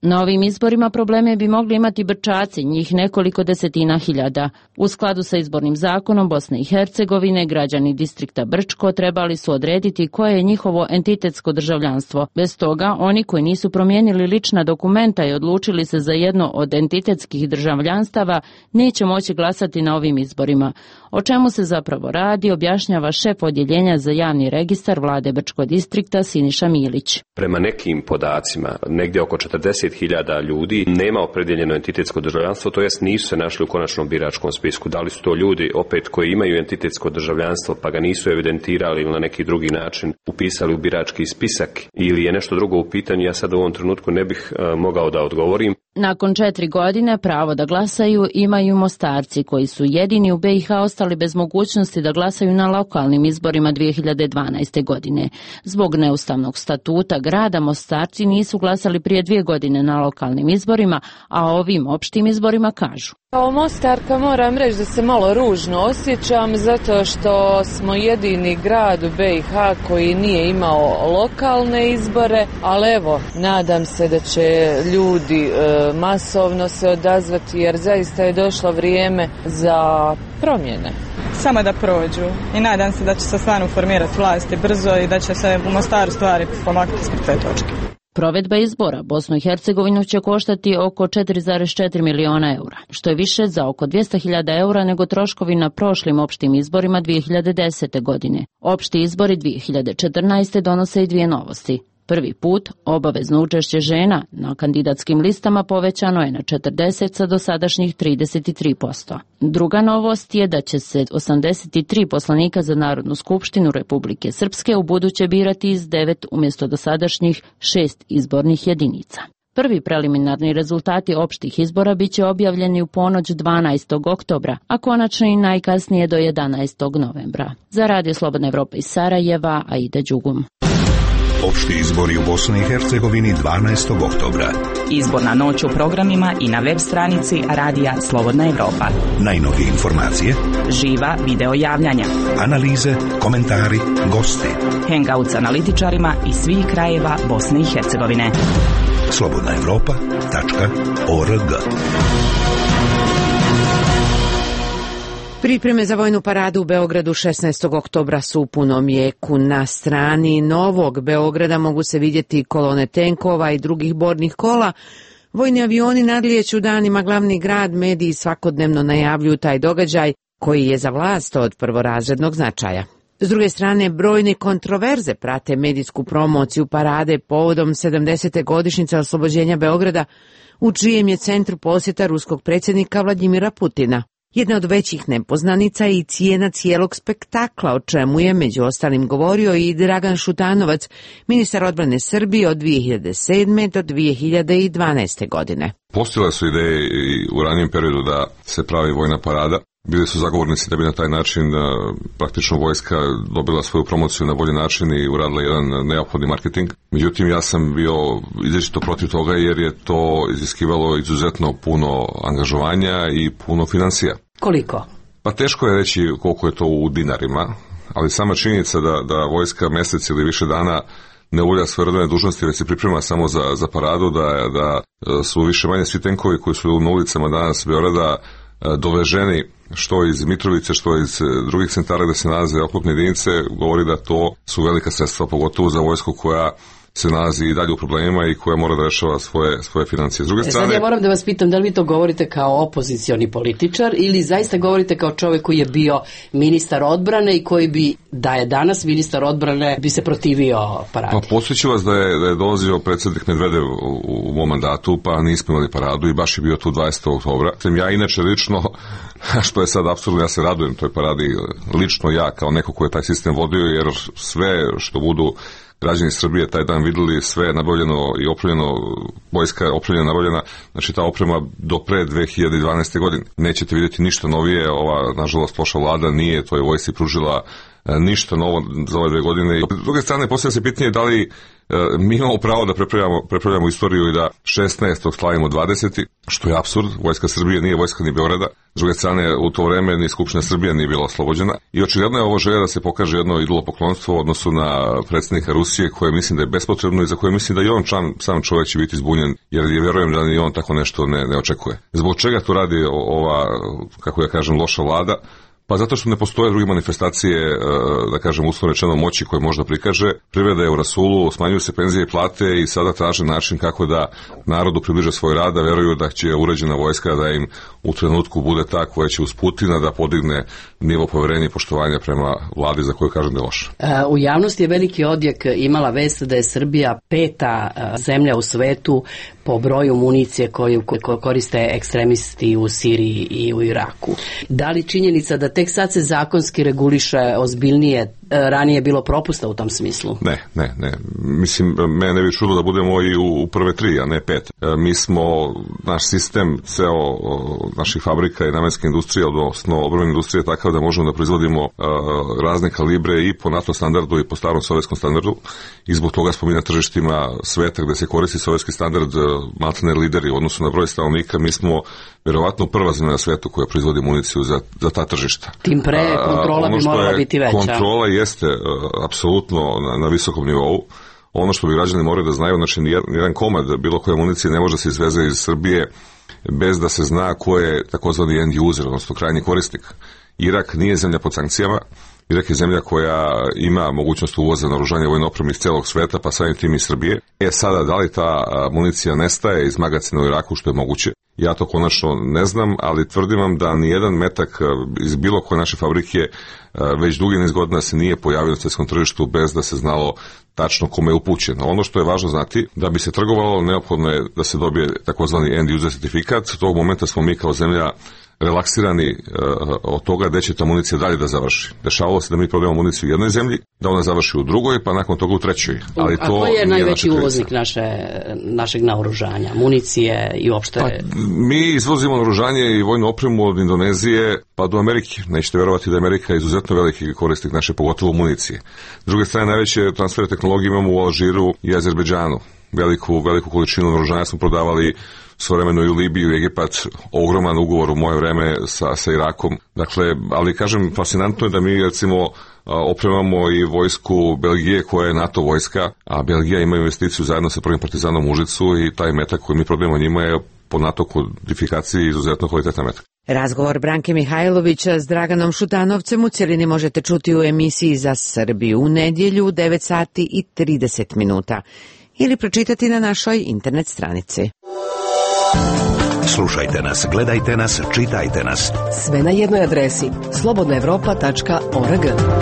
Na ovim izborima probleme bi mogli imati Brčaci, njih nekoliko desetina hiljada. U skladu sa izbornim zakonom Bosne i Hercegovine, građani distrikta Brčko trebali su odrediti koje je njihovo entitetsko državljanstvo. Bez toga, oni koji nisu promijenili lična dokumenta i odlučili se za jedno od entitetskih državljanstava, neće moći glasati na ovim izborima. O čemu se zapravo radi, objašnjava šef odjeljenja za javni registar vlade Brčko distrikta Siniša Milić.
Prema nekim podacima, negdje oko četrdeset hiljada ljudi nema opredjeljeno entitetsko državljanstvo, to jest nisu se našli u konačnom biračkom spisku. Da li su to ljudi opet koji imaju entitetsko državljanstvo pa ga nisu evidentirali ili na neki drugi način upisali u birački spisak ili je nešto drugo u pitanju, ja sad u ovom trenutku ne bih uh, mogao da odgovorim.
Nakon četiri godine pravo da glasaju imaju Mostarci koji su jedini u be i ha ostali bez mogućnosti da glasaju na lokalnim izborima dvije hiljade dvanaeste. godine. Zbog neustavnog statuta grada Mostarci nisu glasali prije dvije godine na lokalnim izborima, a ovim opštim izborima kažu.
Kao Mostarka moram reći da se malo ružno osjećam zato što smo jedini grad u be i ha koji nije imao lokalne izbore, ali evo, nadam se da će ljudi e, masovno se odazvati jer zaista je došlo vrijeme za promjene.
Samo da prođu i nadam se da će se stvarno formirati vlasti brzo i da će se u Mostaru stvari pomaknuti s mrtve točke.
Provedba izbora Bosnu i Hercegovinu će koštati oko četiri zarez četiri miliona eura, što je više za oko dvjesto hiljada eura nego troškovi na prošlim opštim izborima dvije hiljade desete. godine. Opšti izbori dvije hiljade četrnaeste. donose i dvije novosti. Prvi put obavezno učešće žena na kandidatskim listama povećano je na četrdeset sa dosadašnjih trideset tri posto. Druga novost je da će se osamdeset tri poslanika za Narodnu skupštinu Republike Srpske u buduće birati iz devet umjesto dosadašnjih šest izbornih jedinica. Prvi preliminarni rezultati opštih izbora biće objavljeni u ponoć dvanaestog oktobra, a konačni najkasnije do jedanaestog novembra. Za Radio Slobodna Evropa iz Sarajeva, Aida Đugum.
Opšti izbori u Bosni i Hercegovini dvanaestog oktobra.
Izborna noć u programima i na web stranici Radija Slobodna Evropa.
Najnovije informacije,
živa video javljanja,
analize, komentari, gosti,
hangout s analitičarima iz svih krajeva Bosne i Hercegovine.
slobodna evropa tačka org.
Pripreme za vojnu paradu u Beogradu šesnaestog oktobra su u punom jeku. Na strani Novog Beograda mogu se vidjeti kolone tenkova i drugih bornih kola. Vojni avioni nadlijeću danima glavni grad, mediji svakodnevno najavljuju taj događaj koji je za vlast od prvorazrednog značaja. S druge strane, brojne kontroverze prate medijsku promociju parade povodom sedamdesete godišnjice oslobođenja Beograda, u čijem je centru posjeta ruskog predsjednika Vladimira Putina. Jedna od većih nepoznanica je i cijena cijelog spektakla, o čemu je među ostalim govorio i Dragan Šutanovac, ministar odbrane Srbije od dvije hiljade sedme. do dvije hiljade dvanaeste. godine.
Postojale su ideje i u ranijem periodu da se pravi vojna parada. Bili su zagovornici da bi na taj način praktično vojska dobila svoju promociju na bolji način i uradila jedan neophodni marketing. Međutim, ja sam bio izričito protiv toga jer je to iziskivalo izuzetno puno angažovanja i puno financija.
Koliko?
Pa teško je reći koliko je to u dinarima, ali sama činjenica da, da vojska mjesec ili više dana ne obavlja svoje redovne dužnosti, već se priprema samo za, za paradu, da, da su više manje svi tenkovi koji su na ulicama danas Beograda doveženi što iz Mitrovice, što iz drugih centara gdje se nalaze oklopne jedinice, govori da to su velika sredstva, pogotovo za vojsku koja se nalazi i dalje u problemima i koja mora da rešava svoje, svoje financije. S druge strane,
e sad ja moram da vas pitam, da li vi to govorite kao opozicioni političar ili zaista govorite kao čovjek koji je bio ministar odbrane i koji bi, da je danas ministar odbrane, bi se protivio paradi?
Pa podsjeću vas da je, da je dolazio predsjednik Medvedev u, u mom mandatu, pa nismo imali paradu i baš je bio tu dvadesetog oktobra. Ja inače lično, što je sad apsurdno, ja se radujem toj paradi, lično ja kao neko ko je taj sistem vodio, jer sve što budu građani Srbije taj dan vidjeli, sve je nabavljeno i opremljeno, vojska je opremljena, nabavljena, znači ta oprema do pre dvije hiljade dvanaeste. godine. Nećete vidjeti ništa novije, ova, nažalost, loša vlada nije toj vojsci pružila ništa novo za ove dve godine. S druge strane, posljedno se pitanje da li mi imamo pravo da prepravljamo, prepravljamo istoriju i da šesnaestog slavimo dvadeseti što je apsurd. Vojska Srbije nije vojska ni Beograda. S druge strane, u to vreme ni Skupština Srbije nije bila oslobođena. I očigledno je ovo želja da se pokaže jedno idolopoklonstvo u odnosu na predsjednika Rusije, koje mislim da je bespotrebno i za koje mislim da i on čan, sam čovjek će biti zbunjen, jer je vjerujem da ni on tako nešto ne, ne očekuje. Zbog čega to radi ova, kako ja kažem, loša vlada? Pa zato što ne postoje druge manifestacije, da kažem, uslovno rečeno moći koje možda prikaže. Privreda je u rasulu, smanjuju se penzije i plate i sada traže način kako da narodu približe svoj rad, da veruju da će uređena vojska da im u trenutku bude ta koja će uz Putina da podigne nivo poverenja i poštovanja prema vladi za koju kažem da je loša.
U javnosti je veliki odjek imala vest da je Srbija peta zemlja u svetu po broju municije koju koriste ekstremisti u Siriji i u Iraku. Da li činjenica da tek sad se zakonski reguliše ozbiljnije, ranije bilo propusta u tom smislu?
Ne, ne, ne. Mislim, mene ne bi čudo da budemo i u, u prve tri, a ne pet. Mi smo, naš sistem, ceo naših fabrika i namenske industrije, odnosno obrambene industrije, takav da možemo da proizvodimo uh, razne kalibre i po NATO standardu i po starom sovjetskom standardu. I zbog toga smo mi na tržištima sveta gde se koristi sovjetski standard maltene lideri u odnosu na broj stanovnika. Mi smo vjerovatno prva zemlja na svetu koja proizvodi municiju za, za ta tržišta.
Tim pre kontrola bi morala biti veća.
Kontrola jeste uh, apsolutno na, na visokom nivou. Ono što bi građani moraju da znaju, znači nijedan komad bilo koje municije ne može da se izveze iz Srbije bez da se zna ko je takozvani end user, odnosno krajnji korisnik. Irak nije zemlja pod sankcijama. Irak je zemlja koja ima mogućnost uvoza naoružanja vojne opreme iz celog sveta, pa samim tim i Srbije. E sada, da li ta municija nestaje iz magacina u Iraku, što je moguće? Ja to konačno ne znam, ali tvrdim vam da nijedan metak iz bilo koje naše fabrike već dugi niz godina se nije pojavio na svjetskom tržištu bez da se znalo tačno kome je upućen. Ono što je važno znati, da bi se trgovalo, neophodno je da se dobije takozvani end user certifikat. Tog momenta smo mi kao zemlja relaksirani uh, od toga gde će ta municija dalje da završi. Dešavalo se da mi prodajemo municiju u jednoj zemlji, da ona završi u drugoj, pa nakon toga u trećoj. Ali
A
to
ko je najveći uvoznik naše, našeg naoružanja, municije i uopšte?
Pa, mi izvozimo naoružanje i vojnu opremu od Indonezije pa do Amerike. Nećete verovati da je Amerika izuzetno veliki korisnik naše, pogotovo municije. S druge strane, najveće transfere tehnologije imamo u Alžiru i Azerbejdžanu. Veliku, veliku količinu naoružanja smo prodavali svojevremeno i u Libiju i Egipat, ogroman ugovor u moje vreme sa, sa Irakom. Dakle, ali kažem, fascinantno je da mi recimo opremamo i vojsku Belgije koja je NATO vojska, a Belgija ima investiciju zajedno sa prvim partizanom u Užicu i taj metak koji mi prodajemo njima je po NATO kodifikaciji izuzetno kvalitetan metak.
Razgovor Branke Mihajlovića s Draganom Šutanovcem u cjelini možete čuti u emisiji Za Srbiju u nedjelju u devet sati i trideset minuta ili pročitati na našoj internet stranici.
Slušajte nas, gledajte nas, čitajte nas.
Sve na jednoj adresi slobodna evropa tačka org.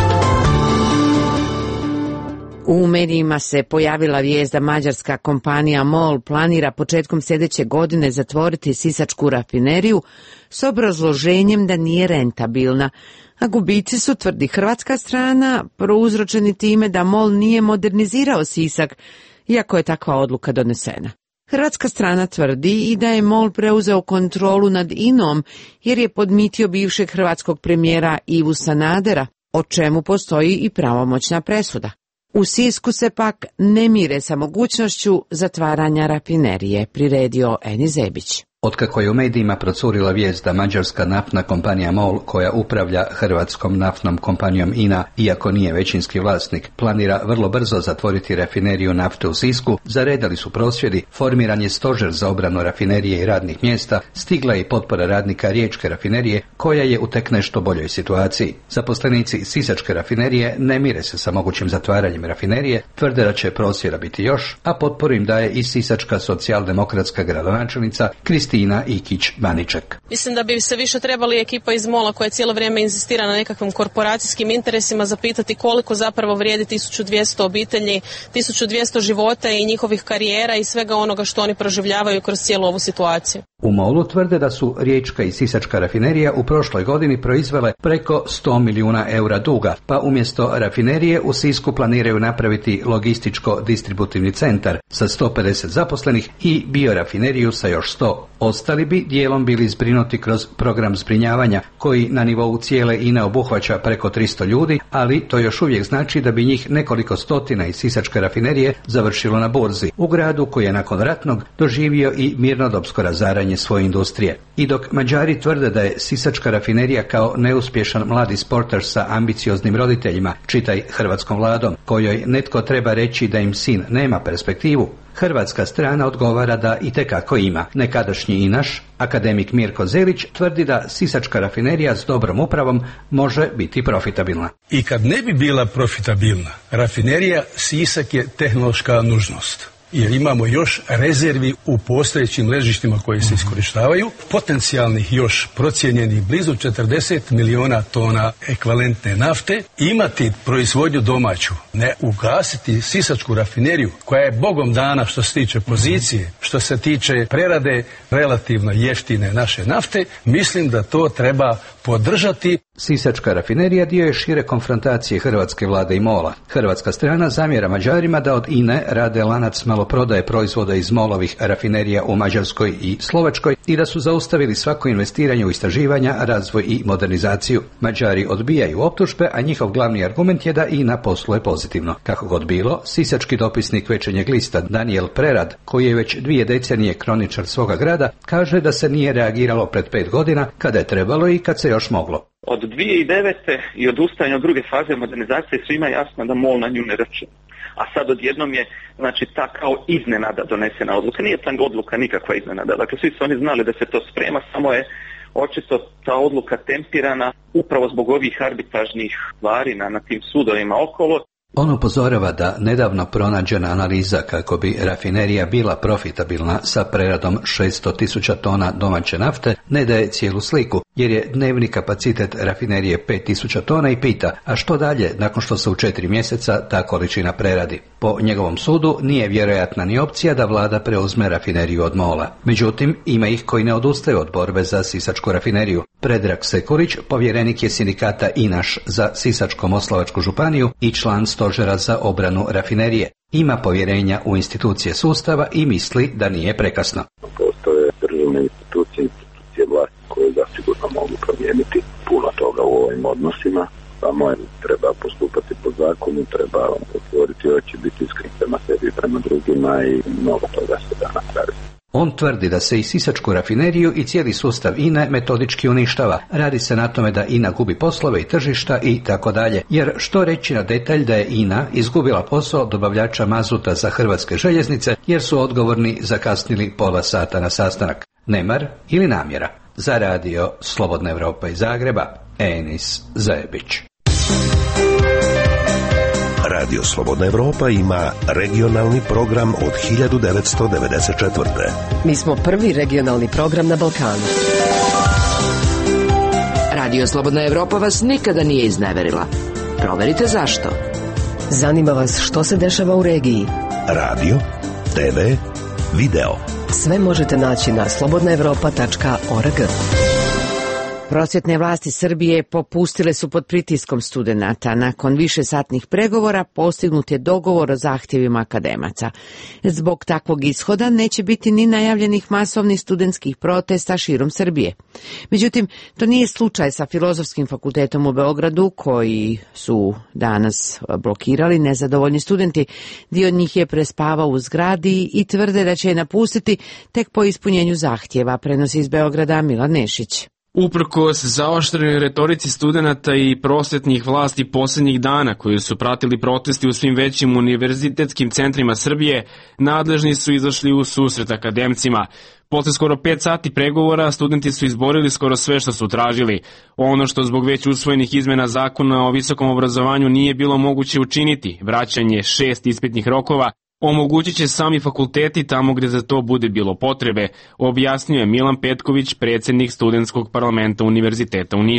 U medijima se pojavila vijest da mađarska kompanija MOL planira početkom sljedeće godine zatvoriti sisačku rafineriju s obrazloženjem da nije rentabilna, a gubici su, tvrdi hrvatska strana, prouzročeni time da MOL nije modernizirao Sisak, iako je takva odluka donesena. Hrvatska strana tvrdi i da je MOL preuzeo kontrolu nad I N O-om jer je podmitio bivšeg hrvatskog premijera Ivu Sanadera, o čemu postoji i pravomoćna presuda. U Sisku se pak ne mire sa mogućnošću zatvaranja rafinerije, priredio Eni Zebić.
Otkako je u medijima procurila vijest da mađarska naftna kompanija MOL, koja upravlja hrvatskom naftnom kompanijom I N A, iako nije većinski vlasnik, planira vrlo brzo zatvoriti rafineriju nafte u Sisku, zaredali su prosvjedi, formiran je stožer za obranu rafinerije i radnih mjesta, stigla je i potpora radnika riječke rafinerije, koja je u tek nešto boljoj situaciji. Zaposlenici sisačke rafinerije ne mire se sa mogućim zatvaranjem rafinerije, tvrde da će prosvjeda biti još, a potporu im daje i sisačka socijaldemokratska gradonačelnica Kristina Ikić-Baniček.
Mislim da bi se više trebali ekipa iz MOL-a koja cijelo vrijeme inzistira na nekakvim korporacijskim interesima zapitati koliko zapravo vrijedi tisuću dvjesto obitelji, tisuću dvjesto života i njihovih karijera i svega onoga što oni proživljavaju kroz cijelu ovu situaciju.
U Molu tvrde da su Riječka i Sisačka rafinerija u prošloj godini proizvele preko sto milijuna eura duga, pa umjesto rafinerije u Sisku planiraju napraviti logističko-distributivni centar sa sto pedeset zaposlenih i biorafineriju sa još sto. Ostali bi dijelom bili zbrinuti kroz program zbrinjavanja koji na nivou cijele I N A obuhvaća preko tristo ljudi, ali to još uvijek znači da bi njih nekoliko stotina iz Sisačke rafinerije završilo na burzi, u gradu koji je nakon ratnog doživio i mirnodopsko razaranje svoje industrije. I dok Mađari tvrde da je Sisačka rafinerija kao neuspješan mladi sportaš sa ambicioznim roditeljima, čitaj hrvatskom vladom, kojoj netko treba reći da im sin nema perspektivu, hrvatska strana odgovara da itekako ima. Nekadašnji I naš, akademik Mirko Zelić, tvrdi da Sisačka rafinerija s dobrom upravom može biti profitabilna.
I kad ne bi bila profitabilna, rafinerija Sisak je tehnološka nužnost. Jer imamo još rezervi u postojećim ležištima koji se iskorištavaju, potencijalnih još procijenjenih blizu četrdeset milijuna tona ekvivalentne nafte, imati proizvodnju domaću, ne ugasiti Sisačku rafineriju koja je bogom dana što se tiče pozicije, što se tiče prerade relativno jeftine naše nafte, mislim da to treba podržati.
Sisačka rafinerija dio je šire konfrontacije hrvatske vlade i Mola. Hrvatska strana zamjera Mađarima da od I N E rade lanac maloprodaje proizvoda iz Molovih rafinerija u Mađarskoj i Slovačkoj i da su zaustavili svako investiranje u istraživanja, razvoj i modernizaciju. Mađari odbijaju optužbe, a njihov glavni argument je da I N A posluje pozitivno. Kako god bilo, sisački dopisnik Večernjeg lista Daniel Prerad, koji je već dvije decenije kroničar svoga grada, kaže da se nije reagiralo pred pet godina kada je trebalo i kad se još moglo.
Od dvije tisuće devete i odustajanja od druge faze modernizacije svima jasno da MOL na nju ne računa. A sad odjednom je, znači, ta kao iznenada donesena odluka. Nije ta odluka nikakva iznenada. Dakle, svi su oni znali da se to sprema, samo je očito ta odluka tempirana upravo zbog ovih arbitražnih stvari na, na tim sudovima okolo.
On upozorava da nedavno pronađena analiza kako bi rafinerija bila profitabilna sa preradom šesto tisuća tona domaće nafte ne daje cijelu sliku, jer je dnevni kapacitet rafinerije pet tisuća tona i pita, a što dalje nakon što se u četiri mjeseca ta količina preradi. Po njegovom sudu nije vjerojatna ni opcija da vlada preuzme rafineriju od Mola. Međutim, ima ih koji ne odustaju od borbe za Sisačku rafineriju. Predrag Sekulić, povjerenik je sindikata I naš za Sisačko-moslavačku županiju i član stožera za obranu rafinerije. Ima povjerenja u institucije sustava i misli da nije prekasno.
Postoje državne institucije, institucije vlasti koje zasigurno mogu promijeniti puno toga u ovim odnosima. Samo je treba postupati po zakonu, treba otvoriti oči, biti iskren prema sebi i prema drugima i mnogo toga se da napraviti.
On tvrdi da se i Sisačku rafineriju i cijeli sustav I N E metodički uništava. Radi se na tome da I N A gubi poslove i tržišta i tako dalje. Jer što reći na detalj da je I N A izgubila posao dobavljača mazuta za Hrvatske željeznice jer su odgovorni zakasnili pola sata na sastanak. Nemar ili namjera? Za radio Slobodna Evropa iz Zagreba, Enis Zajebić.
Radio Slobodna Evropa ima regionalni program od hiljadu devetsto devedeset četvrte.
Mi smo prvi regionalni program na Balkanu.
Radio Slobodna Evropa vas nikada nije izneverila. Proverite zašto.
Zanima vas što se dešava u regiji.
Radio, te ve, video.
Sve možete naći na slobodna evropa tačka org.
Prosvjetne vlasti Srbije popustile su pod pritiskom studenata. Nakon višesatnih pregovora postignut je dogovor o zahtjevima akademaca. Zbog takvog ishoda neće biti ni najavljenih masovnih studentskih protesta širom Srbije. Međutim, to nije slučaj sa Filozofskim fakultetom u Beogradu, koji su danas blokirali nezadovoljni studenti. Dio njih je prespavao u zgradi i tvrde da će je napustiti tek po ispunjenju zahtjeva, prenosi iz Beograda Milan Nešić.
Uprkos zaoštrenoj retorici studenata i prosvetnih vlasti posljednjih dana koji su pratili protesti u svim većim univerzitetskim centrima Srbije, nadležni su izašli u susret akademcima. Posle skoro pet sati pregovora studenti su izborili skoro sve što su tražili. Ono što zbog već usvojenih izmena zakona o visokom obrazovanju nije bilo moguće učiniti, vraćanje šest ispitnih rokova, omogućit će sami fakulteti tamo gdje za to bude bilo potrebe, objasnio je Milan Petković, predsjednik studentskog parlamenta Univerziteta u Nišu.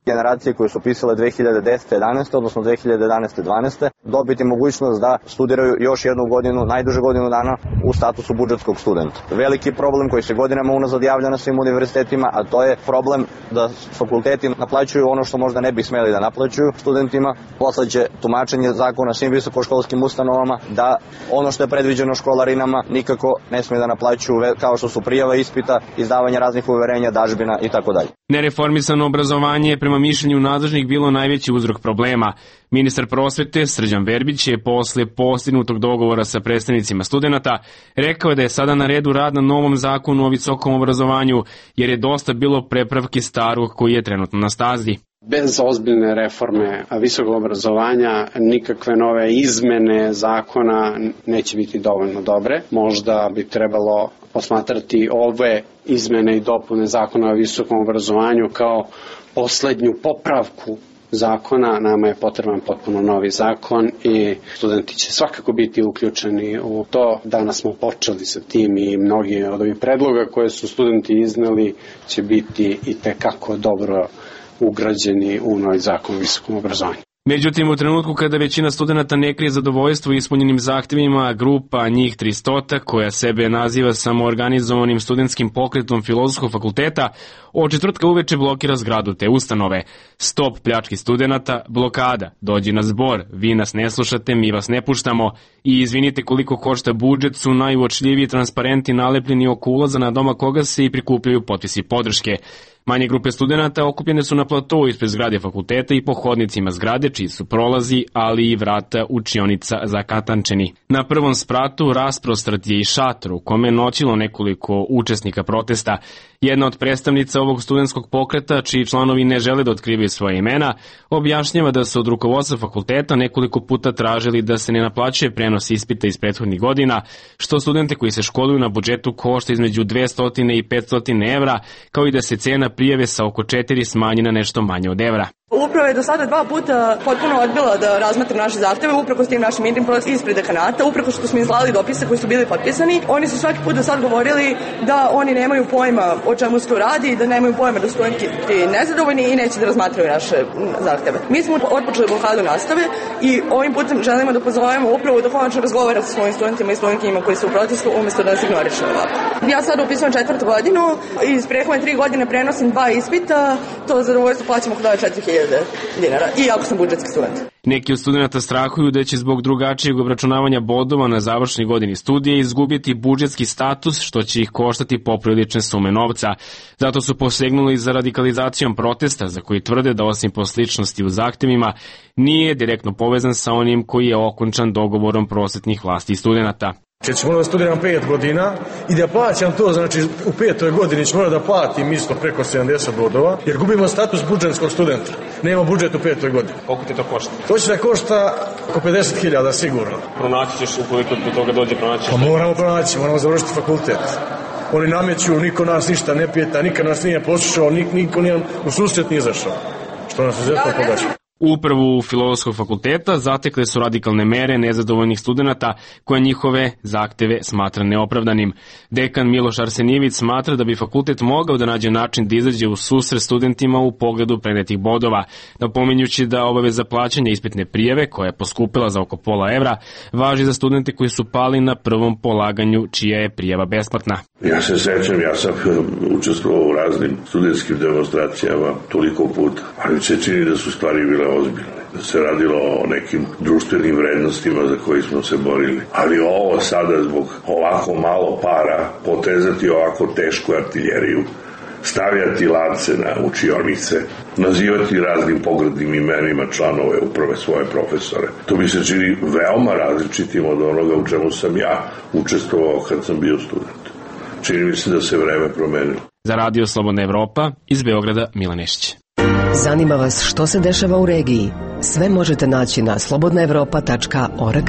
generacije koje su pisale dve hiljade desete jedanaeste odnosno dve hiljade jedanaeste dvanaeste dobiti mogućnost da studiraju još jednu godinu, najduže godinu dana u statusu budžetskog studenta. Veliki problem koji se godinama unazad javlja na svim univerzitetima, a to je problem da fakulteti naplaćuju ono što možda ne bi smeli da naplaćuju studentima. Poslaće tumačenje zakona svim visokoškolskim ustanovama da ono što je predviđeno školarinama nikako ne smije da naplaćuju, kao što su prijava ispita, izdavanje raznih uverenja, dažbina i tako dalje.
Nereformisano obrazovanje je prema mišljenju nadležnih bilo najveći uzrok problema. Ministar prosvete Srđan Verbić je posle postignutog dogovora sa predstavnicima studenata rekao da je sada na redu rad na novom zakonu o visokom obrazovanju, jer je dosta bilo prepravki starog koji je trenutno na stazi.
Bez ozbiljne reforme visokog obrazovanja nikakve nove izmene zakona neće biti dovoljno dobre. Možda bi trebalo posmatrati ove izmene i dopune zakona o visokom obrazovanju kao poslednju popravku zakona. Nama je potreban potpuno novi zakon i studenti će svakako biti uključeni u to. Danas smo počeli sa tim i mnogi od ovih predloga koje su studenti izneli će biti i tekako dobro ugrađeni u novi zakon o visokom obrazovanju.
Međutim, u trenutku kada većina studenata ne krije zadovoljstvo ispunjenim zahtevima, grupa njih tristo, koja sebe naziva samoorganizovanim studentskim pokretom Filozofskog fakulteta, od četvrtka uveče blokira zgradu te ustanove. Stop pljački studenata, blokada, dođi na zbor, vi nas ne slušate, mi vas ne puštamo i izvinite koliko košta budžet su najuočljiviji transparenti nalepljeni oko ulaza na doma koga se i prikupljaju potpisi podrške. Manje grupe studenata okupljene su na platovu ispred zgrade fakulteta i po hodnicima zgrade, čiji su prolazi, ali i vrata učionica zakatančeni. Na prvom spratu rasprostrat je i šator u kome je noćilo nekoliko učesnika protesta. Jedna od predstavnica ovog studentskog pokreta, čiji članovi ne žele da otkrivaju svoje imena, objašnjava da su od rukovodstva fakulteta nekoliko puta tražili da se ne naplaćuje prenos ispita iz prethodnih godina, što studente koji se školuju na budžetu košta između dvesta i petsto evra, kao i da se cena prijave sa oko četiri smanji na nešto manje od evra.
Upravo je do sada dva puta potpuno odbila da razmatra naše zahteve, upravo s tim našim idrim ispred dekanata, upravo što smo izlali dopise koji su bili potpisani. Oni su svaki put do sad govorili da oni nemaju pojma o čemu se to radi, da nemaju pojma da su studenti nezadovoljni i neće da razmatraju naše zahteve. Mi smo otpočeli blokadu nastave i ovim putem želimo da pozovemo upravo da konačno razgovara sa svojim studentima i studentkinjima koji su u protestu umjesto da se ignoriše ovako. Ja sad upisujem četvrtu godinu i iz prethodne tri godine prenosim dva ispita, to zadovoljstvo plaćamo oko četiri hiljade dinara, iako sam budžetski student.
Neki od studenta strahuju da će zbog drugačijeg obračunavanja bodova na završnoj godini studije izgubiti budžetski status, što će ih koštati poprilične sume novca. Zato su posegnuli za radikalizacijom protesta, za koji tvrde da osim po sličnosti u zahtevima, nije direktno povezan sa onim koji je okončan dogovorom prosvetnih vlasti i studenta.
Kad ću morati da studiram pet godina i da plaćam to, znači u petoj godini ću morati da platim isto preko sedamdeset bodova, jer gubimo status budžetskog studenta. Nema budžet u petoj godini.
Koliko te to košta?
To će da košta oko pedeset hiljada sigurno.
Pronaći ćeš ukoliko do toga dođe pronaći?
Pa moramo pronaći, moramo završiti fakultet. Oni nameću, niko nas ništa ne pita, nikad nas nije poslušao, nik, niko nije u susret nije izašao. Što nas izuzetno pogađa.
Upravu Filozofskog fakulteta zatekle su radikalne mere nezadovoljnih studenata koje njihove zahteve smatra neopravdanim. Dekan Miloš Arsenijević smatra da bi fakultet mogao da nađe način da izađe u susret studentima u pogledu prenetih bodova, napominjući da obaveza plaćanja ispitne prijave, koja je poskupila za oko pola evra, važi za studente koji su pali na prvom polaganju, čija je prijava besplatna.
Ja se sećam, ja sam učestvovao u raznim studentskim demonstracijama toliko puta, ali se čini da su stvari bile ozbiljne, da se radilo o nekim društvenim vrednostima za koje smo se borili. Ali ovo sada zbog ovako malo para, potezati ovako tešku artiljeriju, stavljati lance na učionice, nazivati raznim pogrdnim imenima članove uprave svoje profesore. To mi se čini veoma različitim od onoga u čemu sam ja učestvovao kad sam bio student. Čini mi se da se vreme promenilo.
Za Radio Slobodna Evropa, iz Beograda, Milan Nešić.
Zanima vas što se dešava u regiji? Sve možete naći na slobodna evropa tačka org.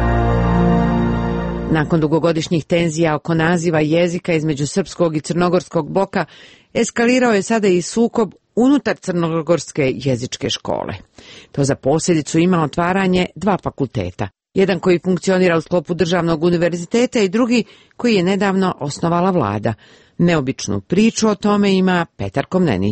Nakon dugogodišnjih tenzija oko naziva jezika između srpskog i crnogorskog bloka, eskalirao je sada i sukob unutar crnogorske jezičke škole. To za posljedicu ima otvaranje dva fakulteta. Jedan koji funkcionira u sklopu državnog univerziteta i drugi koji je nedavno osnovala vlada. Neobičnu priču o tome ima Petar Komnenić.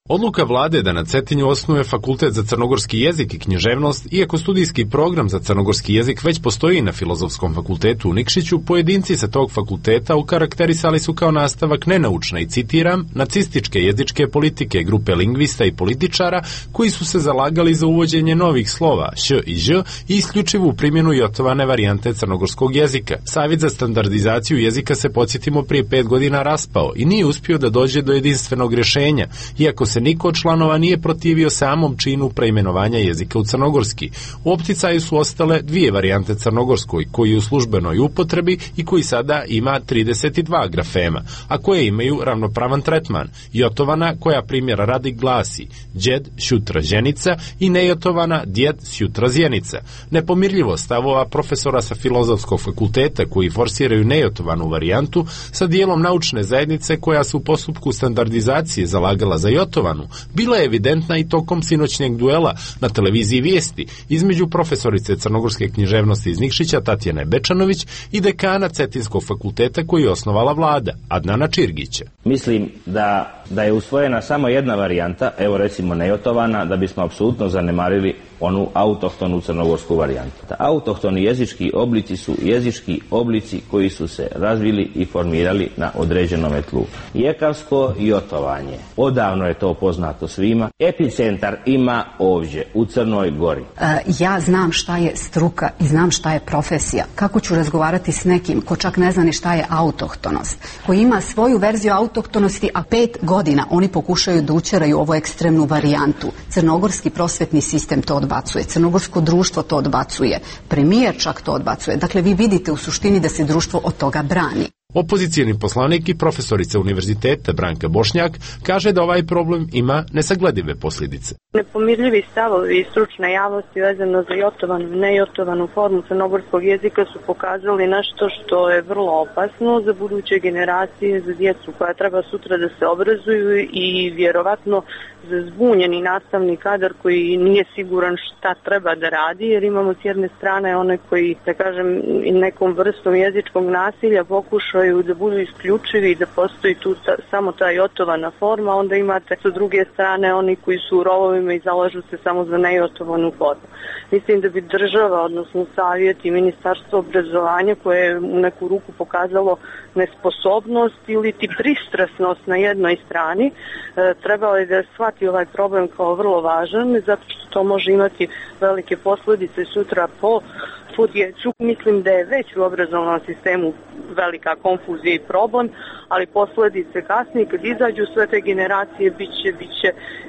Odluka vlade da na Cetinju osnuje fakultet za crnogorski jezik i književnost, iako studijski program za crnogorski jezik već postoji na Filozofskom fakultetu u Nikšiću, pojedinci sa tog fakulteta okarakterisali su kao nastavak nenaučne i, citiram, nacističke jezičke politike grupe lingvista i političara koji su se zalagali za uvođenje novih slova š i ž i isključivu primjenu jotovane varijante crnogorskog jezika. Savjet za standardizaciju jezika se, podsjetimo, prije pet godina raspao i nije uspio da dođe do jedinstvenog rješenja, iako se niko od članova nije protivio samom činu preimenovanja jezika u crnogorski. U opticaju su ostale dvije varijante crnogorskoj, koji je u službenoj upotrebi i koji sada ima trideset dva grafema, a koje imaju ravnopravan tretman. Jotovana, koja primjera radi glasi djed šutra ženica i nejotovana djed šutra zjenica. Nepomirljivo stavova profesora sa Filozofskog fakulteta koji forsiraju nejotovanu varijantu sa dijelom naučne zajednice koja se u postupku standardizacije zalagala za jotovanu bila je evidentna i tokom sinoćnjeg duela na televiziji Vijesti između profesorice crnogorske književnosti iz Nikšića Tatjane Bečanović i dekana Cetinskog fakulteta koji je osnovala vlada, Adnana Čirgića.
Mislim da, da je usvojena samo jedna varijanta, evo recimo nejotovana, da bismo apsolutno zanemarili onu autohtonu crnogorsku varijantu. Autohtoni jezički oblici su jezički oblici koji su se razvili i formirali na određenom tlu. Jekavsko jotovanje, odavno je to poznato svima. Epicentar ima ovdje, u Crnoj Gori.
E, ja znam šta je struka i znam šta je profesija. Kako ću razgovarati s nekim ko čak ne zna ni šta je autohtonost, koji ima svoju verziju autohtonosti, a pet godina oni pokušaju da učeraju ovu ekstremnu varijantu. Crnogorski prosvetni sistem to odbacuje, crnogorsko društvo to odbacuje, premijer čak to odbacuje. Dakle, vi vidite u suštini da se društvo od toga brani.
Opozicijni poslanik i profesorica univerziteta Branka Bošnjak kaže da ovaj problem ima nesagledive posljedice.
Nepomirljivi stavovi stručne javnosti vezano za jotovanu i nejotovanu formu crnogorskog jezika su pokazali nešto što je vrlo opasno za buduće generacije, za djecu koja treba sutra da se obrazuju i vjerovatno za zbunjeni nastavni kadar koji nije siguran šta treba da radi, jer imamo s jedne strane one koji, da kažem, nekom vrstom jezičkog nasilja pokušaju da budu isključivi i da postoji tu ta, samo ta jotovana forma, onda imate sa druge strane oni koji su u rovovima i zalažu se samo za nejotovanu formu. Mislim da bi država, odnosno savjet i ministarstvo obrazovanja, koje je u neku ruku pokazalo nesposobnost ili ti pristrasnost na jednoj strani, trebalo je da shvati ovaj problem kao vrlo važan, zato što to može imati velike posljedice sutra po po djecu. Mislim da je već u obrazovnom sistemu velika konfuzija i problem, ali posljedice kasnije kad izađu sve te generacije bit će, bit će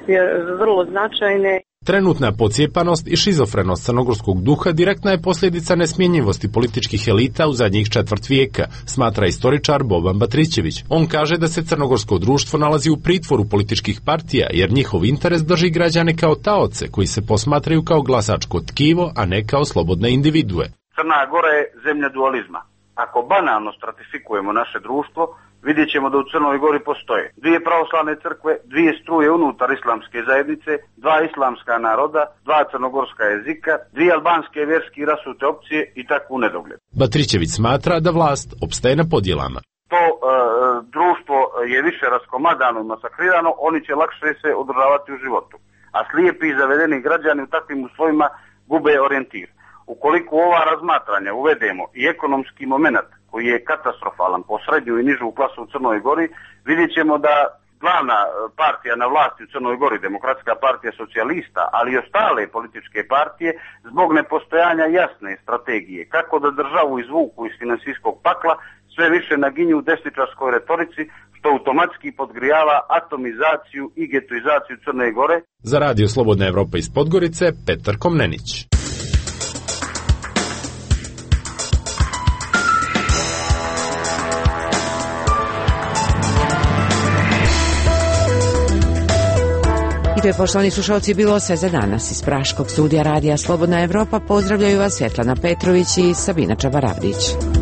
vrlo značajne.
Trenutna pocijepanost i šizofrenost crnogorskog duha direktna je posljedica nesmjenjivosti političkih elita u zadnjih četvrt vijeka, smatra istoričar Boban Batrićević. On kaže da se crnogorsko društvo nalazi u pritvoru političkih partija, jer njihov interes drži građane kao taoce koji se posmatraju kao glasačko tkivo, a ne kao slobodne individue.
Crna Gora je zemlja dualizma. Ako banalno stratifikujemo naše društvo, vidjet ćemo da u Crnoj Gori postoje dvije pravoslavne crkve, dvije struje unutar islamske zajednice, dva islamska naroda, dva crnogorska jezika, dvije albanske vjerski i rasute opcije i tako u nedogled.
Batrićević smatra da vlast opstaje na podjelama.
To e, društvo je više raskomadano i masakrirano, oni će lakše se održavati u životu. A slijepi i zavedeni građani u takvim uslovima gube orijentir. Ukoliko ova razmatranja uvedemo i ekonomski moment koji je katastrofalan po srednju i nižu klasu u Crnoj Gori, vidjet ćemo da glavna partija na vlasti u Crnoj Gori, Demokratska partija socijalista, ali i ostale političke partije, zbog nepostojanja jasne strategije kako da državu izvuku iz finansijskog pakla, sve više naginju u desničarskoj retorici, što automatski podgrijava atomizaciju i getoizaciju Crne Gore.
Za radio Slobodna Evropa iz Podgorice, Petar Komnenić.
To je, poštovani slušalci, bilo sve za danas. Iz Praškog studija radija Slobodna Evropa pozdravljaju vas Svetlana Petrović i Sabina Čabaravdić.